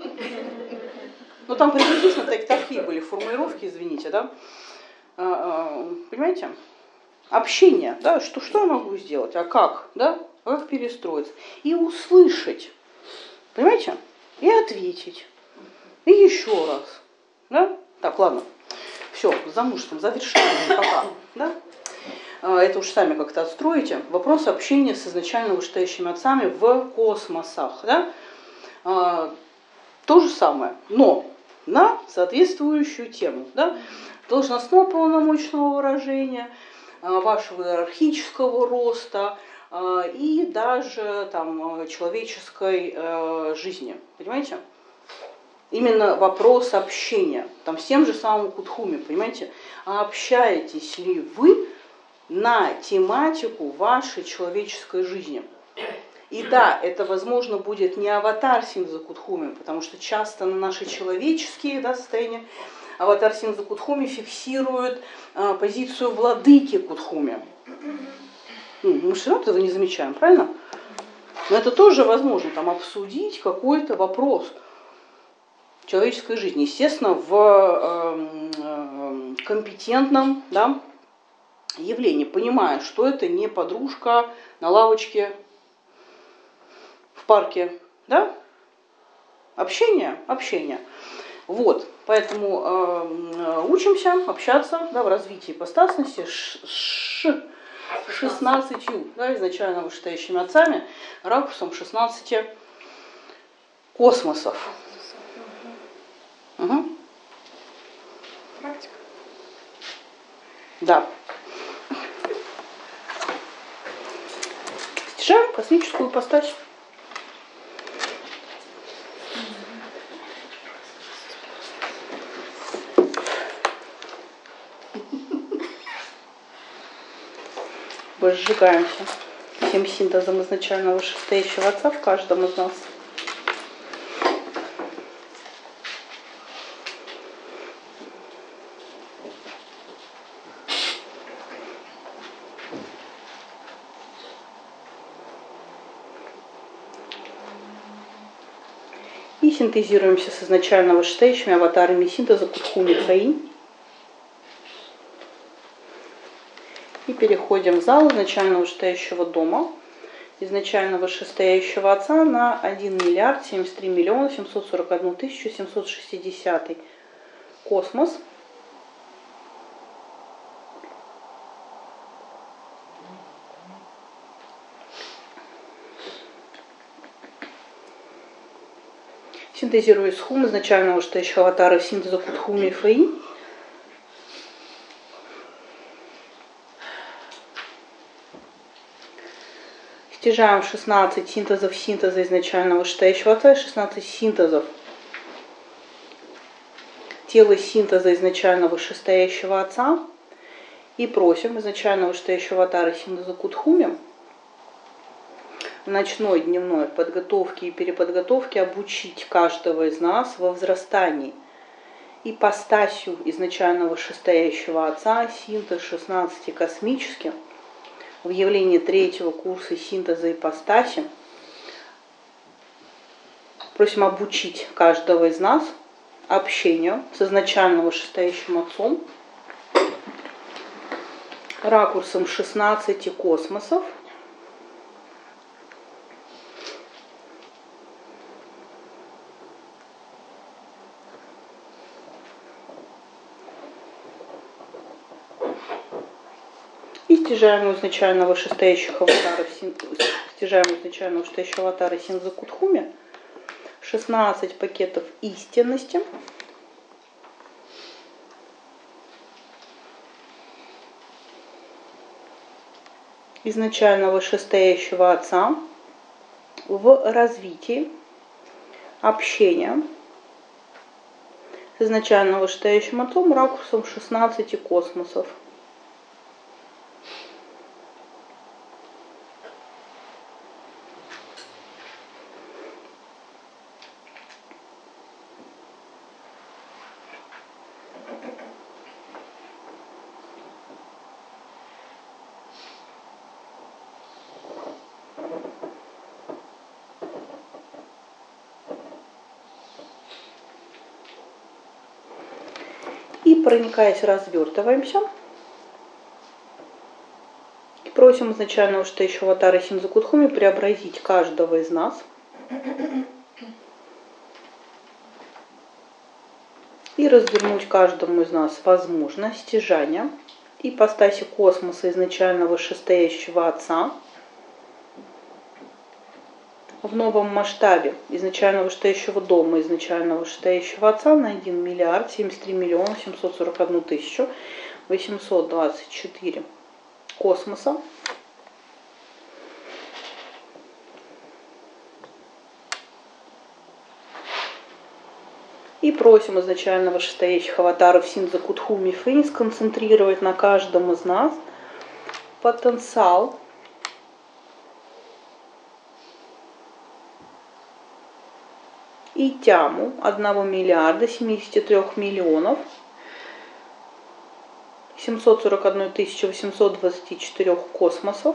Ну там приблизительно так, такие были формулировки, извините, да. Понимаете? Общение, да, что, что я могу сделать, а как, да, как перестроиться. И услышать, понимаете, и ответить. И еще раз, да. Так, ладно, все, с замужеством завершаем пока, да. Это уж сами как-то отстроите. Вопрос общения с изначально вышестоящими отцами в космосах. Да? А, то же самое, но на соответствующую тему. Да? Должностного полномочного выражения, а, вашего иерархического роста, и даже там человеческой жизни. Понимаете? Именно вопрос общения. Там с тем же самым Кутхуми, понимаете? А общаетесь ли вы на тематику вашей человеческой жизни? И да, это, возможно, будет не аватар Синдза Кутхуми, потому что часто на наши человеческие, да, состояния аватар Синдза Кутхуми фиксирует а, позицию владыки Кутхуми. Ну, мы все равно этого не замечаем, правильно? Но это тоже возможно, там, обсудить какой-то вопрос человеческой жизни. Естественно, в э, э, компетентном, да, явлении, понимая, что это не подружка на лавочке в парке, да? Общение, общение. Вот, поэтому э, учимся общаться, да, в развитии ипостасности с шестнадцатью, да, изначально вышестоящими отцами, ракурсом шестнадцати космосов. Угу. Практика. Да. Стяжаем космическую ипостась. Возжигаемся всем синтезом изначального вышестоящего отца в каждом из нас. И синтезируемся с изначально вышестоящими аватарами синтеза Кутхуми Хаинь. И переходим в зал изначально вышестоящего дома, изначально вышестоящего отца на один миллиард семьдесят три миллиона семьсот сорок одну тысячу семьсот шестьдесят космос. Синтезируя схум изначально вышестоящего аватара синтеза Кутхуми Фэй. Стяжаем шестнадцать синтезов синтеза изначально вышестоящего отца и шестнадцать синтезов тела синтеза изначально вышестоящего отца. И просим изначально вышестоящего аватара синтеза Кутхуми в ночной, дневной подготовке и переподготовке обучить каждого из нас во взрастании ипостасью изначально вышестоящего отца синтез шестнадцати космических в явлении третьего курса синтеза ипостаси. Просим обучить каждого из нас общению с изначально вышестоящим отцом ракурсом шестнадцати космосов. И стяжаем изначально вышестоящих аватаров, стяжаем изначально вышестоящего аватара Синдза Кутхуми шестнадцать пакетов истинности. Изначально вышестоящего отца в развитии общения с изначально вышестоящим отцом ракурсом шестнадцати космосов. И, проникаясь, развертываемся. И просим изначально вышестоящего аватара Синдза Кутхуми преобразить каждого из нас и развернуть каждому из нас возможность стяжания ипостаси космоса изначально вышестоящего отца в новом масштабе изначально вышестоящего дома, изначально вышестоящего отца на один миллиард семьдесят три миллиона семьсот сорок одну тысячу восемьсот двадцать четыре космоса. И просим изначально вышестоящих аватаров Синза Кудхуми Фэнь сконцентрировать на каждом из нас потенциал и тяму одного миллиарда семидесяти трёх миллионов семьсот сорок одна тысяча восемьсот двадцать четыре космосов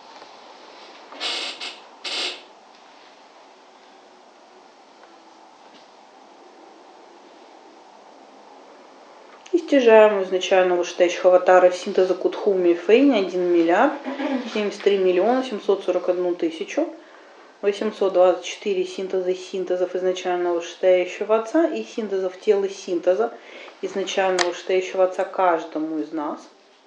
и стяжаем изначально вышестоящих аватаров синтеза Кудхуми Фэнь один миллиард семьдесят три миллиона семьсот сорок одну тысячу восемьсот двадцать четыре синтеза синтезов изначального вышестоящего отца и синтезов тела синтеза изначального вышестоящего отца каждому из нас.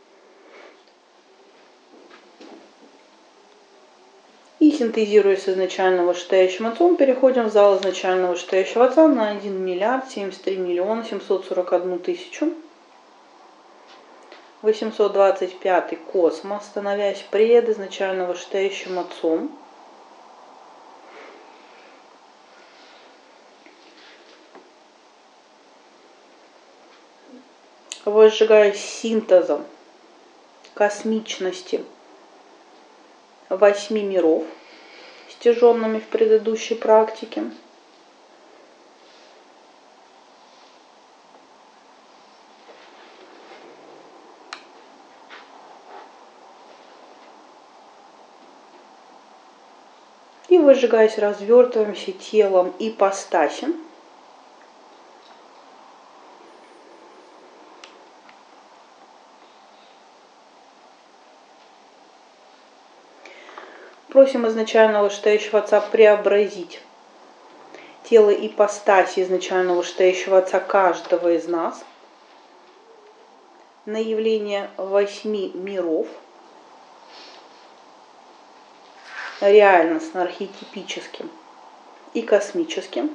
И синтезируя с изначального вышестоящим отцом, переходим в зал изначального вышестоящего отца на один миллиард семьдесят три миллиона семьсот сорок одну тысячу восемьсот двадцать пять космос, становясь пред изначально вышестоящим отцом. Возжигаясь синтезом космичности восьми миров, стяженными в предыдущей практике. И выжигаясь, развертываемся телом ипостаси. Просим изначального вышестоящего отца преобразить тело ипостаси изначального вышестоящего отца каждого из нас на явление восьми миров, реальностно архетипическим и космическим.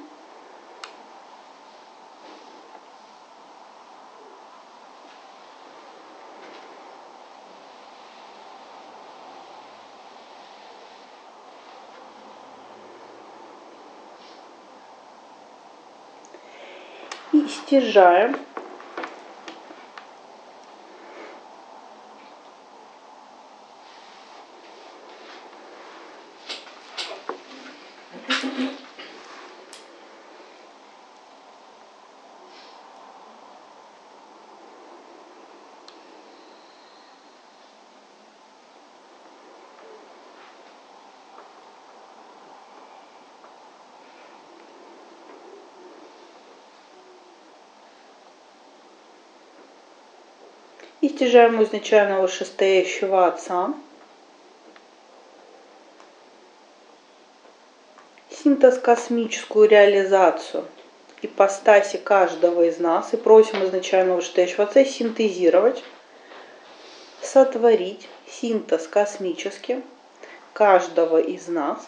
И стяжаем и стяжаем изначального вышестоящего отца. Синтез космическую реализацию ипостаси каждого из нас и просим изначального вышестоящего отца синтезировать, сотворить синтез космический каждого из нас.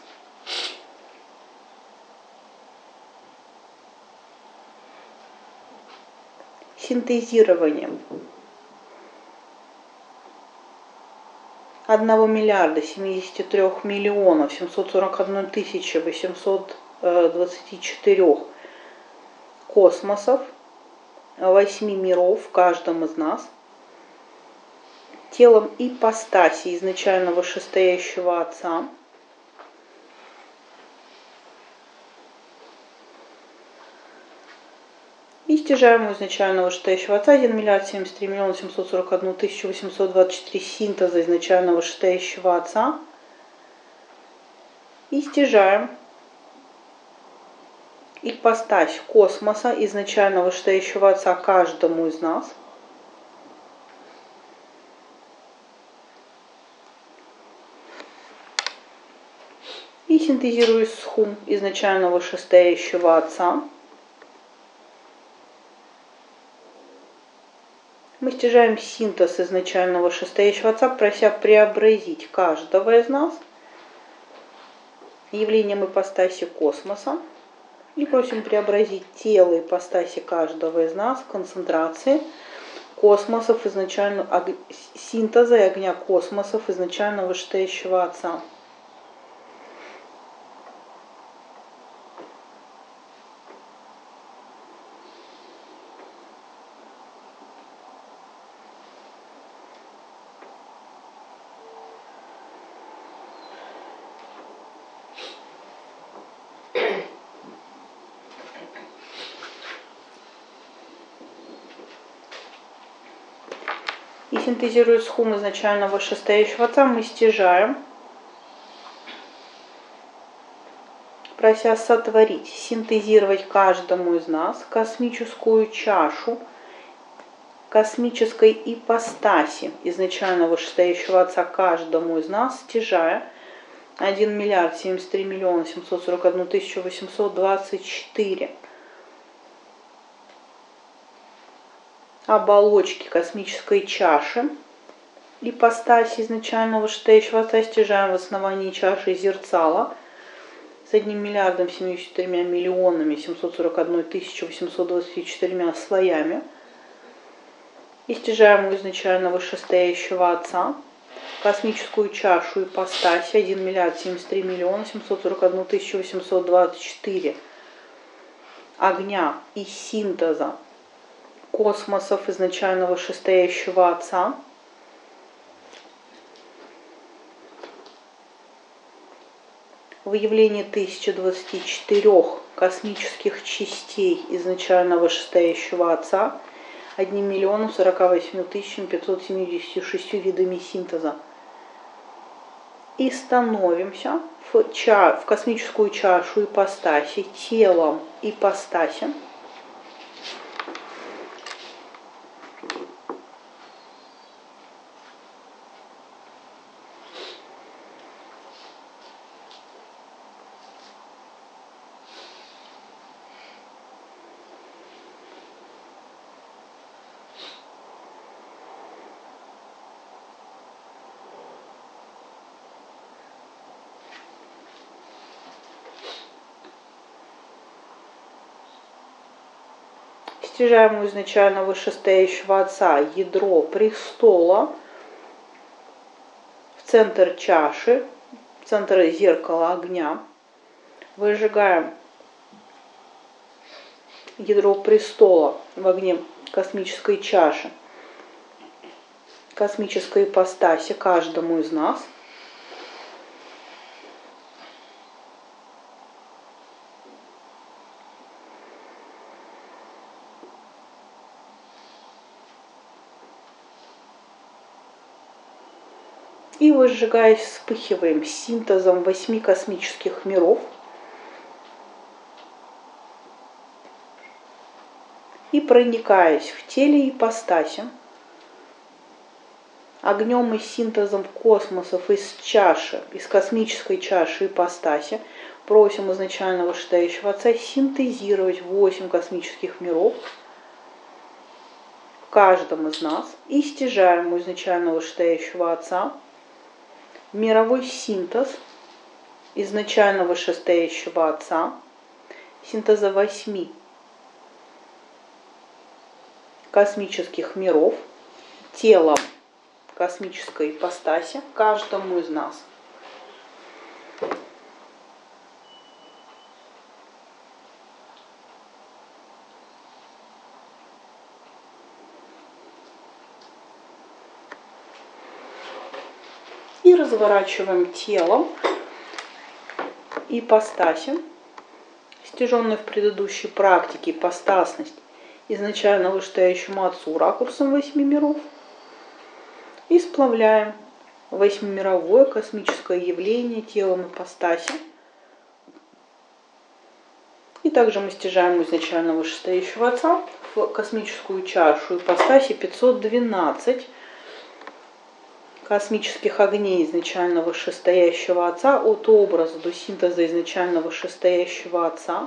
Синтезированием одного миллиарда семидесяти трёх миллионов семьсот сорок одной тысячи восемьсот двадцати четырёх космосов, восьми миров в каждом из нас, телом ипостаси изначально вышестоящего отца, и стяжаем изначального вышестоящего отца один миллиард семьдесят три миллиона семьсот сорок одну тысячу восемьсот двадцать четыре синтеза изначального вышестоящего отца. И стяжаем ипостась космоса изначального вышестоящего отца каждому из нас. И синтезируя схум изначального вышестоящего отца. Мы стяжаем синтез изначального вышестоящего отца, прося преобразить каждого из нас явлением ипостаси космоса. И просим преобразить тело ипостаси каждого из нас в концентрации космосов изначально, синтеза и огня космосов изначального вышестоящего отца. синтезируя схум изначально вышестоящего Отца, мы стяжаем, прося сотворить, синтезировать каждому из нас космическую чашу космической ипостаси изначально вышестоящего Отца каждому из нас, стяжая один миллиард семьдесят три миллиона семьсот сорок одну тысячу восемьсот двадцать четыре оболочки космической чаши ипостаси изначально вышестоящего Отца, стяжаем в основании чаши зерцала с одним миллиардом семьюдесятью тремя миллионами семьсот сорок одной тысячи восемьсот двадцатью четырьмя слоями. И стяжаем у изначально вышестоящего Отца космическую чашу ипостаси один миллиард семьдесят три миллиона семьсот сорок одну тысячу восемьсот двадцать четыре огня и синтеза космосов изначально вышестоящего Отца. Выявление тысячи двадцати четырёх космических частей изначально вышестоящего Отца одним миллионом сорока восьми тысячами пятьсот семьюдесятью шестью видами синтеза. И становимся в, ча в космическую чашу ипостаси, телом ипостаси. Стяжаем у изначально вышестоящего Отца ядро престола в центр чаши, в центр зеркала огня. Выжигаем ядро престола в огне космической чаши, космической ипостаси каждому из нас. И, возжигаясь, вспыхиваем синтезом восьми космических миров. И, проникаясь в теле ипостаси, огнем и синтезом космосов из чаши, из космической чаши ипостаси, просим изначально вышестоящего Отца синтезировать восемь космических миров в каждом из нас. И стяжаем у изначально вышестоящего Отца мировой синтез изначально вышестоящего Отца, синтеза восьми космических миров, телом космической ипостаси каждому из нас. И разворачиваем телом ипостаси, стяженной в предыдущей практике ипостасность изначально вышестоящему Отцу ракурсом восьми миров. И сплавляем восьмимировое космическое явление телом ипостаси. И также мы стяжаем изначально вышестоящего Отца в космическую чашу ипостаси пятьсот двенадцать космических огней изначально вышестоящего Отца от образа до синтеза изначально вышестоящего Отца.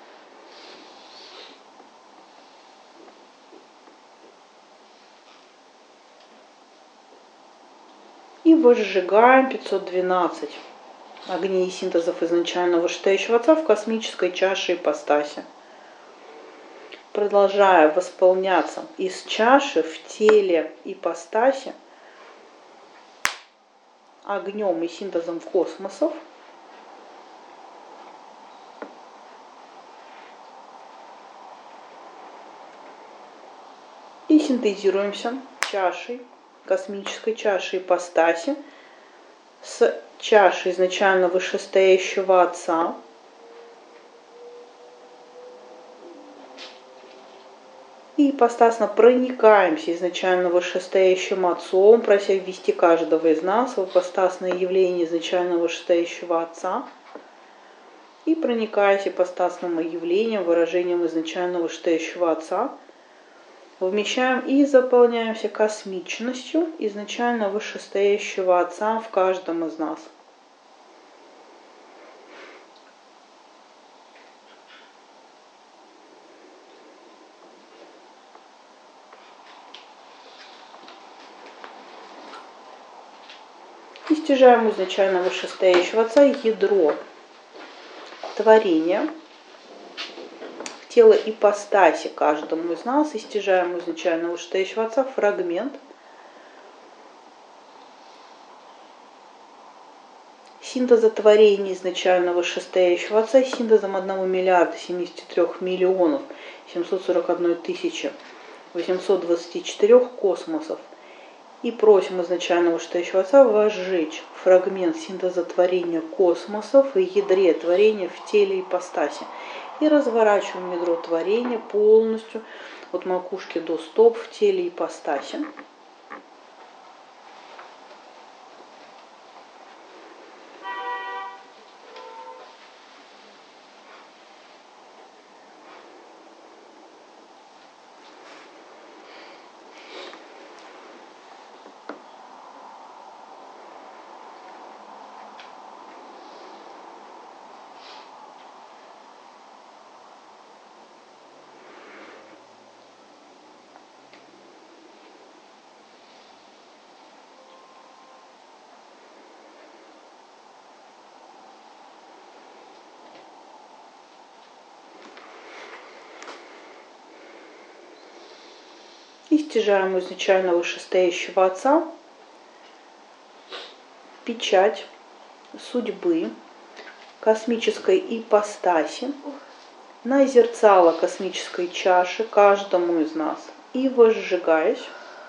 И возжигаем пятьсот двенадцать огней и синтезов изначально вышестоящего Отца в космической чаше ипостаси. Продолжая восполняться из чаши в теле ипостаси огнем и синтезом космосов. И синтезируемся чашей, космической чашей ипостаси с чашей изначально вышестоящего Отца. И ипостасно проникаемся изначально вышестоящим Отцом, прося ввести каждого из нас в ипостасное явление изначально вышестоящего Отца. И проникаясь ипостасным явлением, выражением изначально вышестоящего Отца, вмещаем и заполняемся космичностью изначально вышестоящего Отца в каждом из нас. И стяжаем изначально вышестоящего Отца ядро творения в тело ипостаси каждому из нас, и стяжаем изначально вышестоящего Отца фрагмент синтеза творения изначально вышестоящего Отца синтезом одного миллиарда семидесяти трёх миллионов семьсот сорок одной тысячи восемьсот двадцати четырёх космосов. И просим изначально вышестоящего Отца возжечь фрагмент синтеза творения космосов и ядре творения в теле ипостаси. И разворачиваем ядро творения полностью от макушки до стоп в теле ипостаси. И стяжаем изначально вышестоящего Отца печать судьбы космической ипостаси на зерцало космической чаши каждому из нас. И возжигаясь,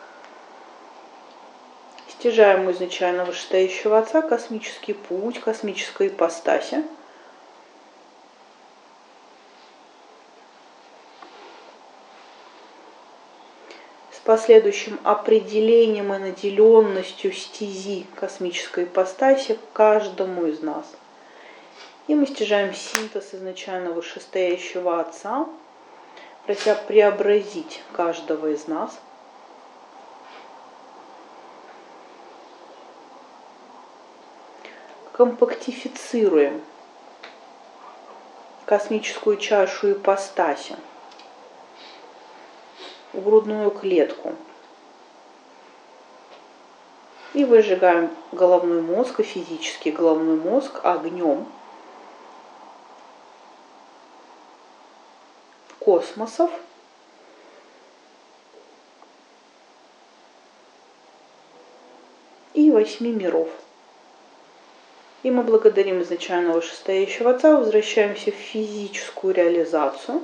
стяжаем изначально вышестоящего Отца космический путь, космической ипостаси, последующим определением и наделенностью стези космической ипостаси каждому из нас. И мы стяжаем синтез изначально вышестоящего Отца, прося преобразить каждого из нас. Компактифицируем космическую чашу ипостаси в грудную клетку. И выжигаем головной мозг и физический головной мозг огнем космосов и восьми миров. И мы благодарим изначально вышестоящего Отца, возвращаемся в физическую реализацию.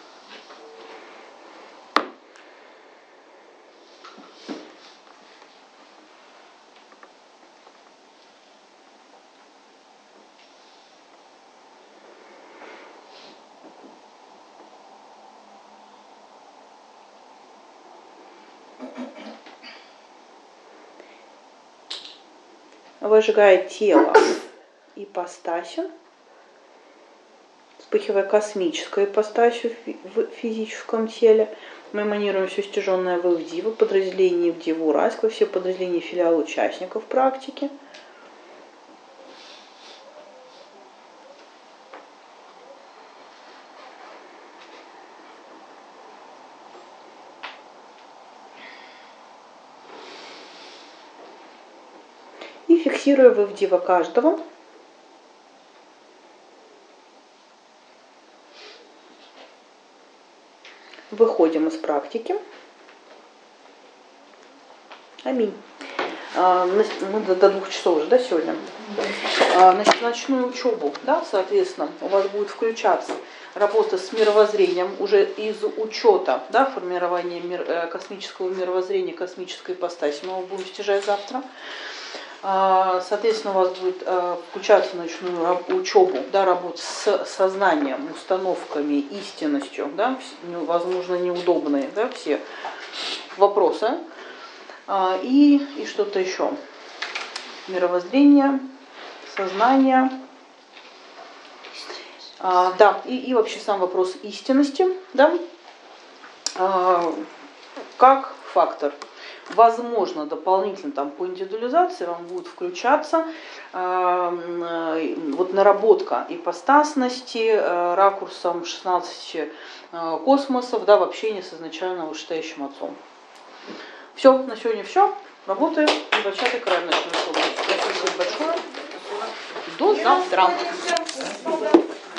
Выжигая тело ипостаси, вспыхивая космической ипостасью в физическом теле, мы эманируем все стяженное в Ивдиву, подразделение Ивдиву Уральского, все подразделения филиала участников практики. И фиксируя в Ивдива каждого, выходим из практики. Аминь. Мы до двух часов уже, да, сегодня? Значит, ночную учебу, да, соответственно, у вас будет включаться работа с мировоззрением уже из учета, да, формирования мир, космического мировоззрения, космической ипостаси. Мы его будем стяжать завтра. А, Соответственно, у вас будет а, включаться в ночную раб- учебу, да, работа с сознанием, установками, истинностью, да, вс- не- возможно, неудобные, да, все вопросы. А, и, и что-то еще. Мировоззрение, сознание. А, да, и, и вообще сам вопрос истинности, да, а, как фактор. Возможно, дополнительно там, по индивидуализации вам будет включаться э, вот наработка ипостасности э, ракурсом шестнадцати э, космосов, да, в общении с изначально вышестоящим отцом. Все, на сегодня все. Работаем. двадцатый край начнем. Спасибо большое. До завтра.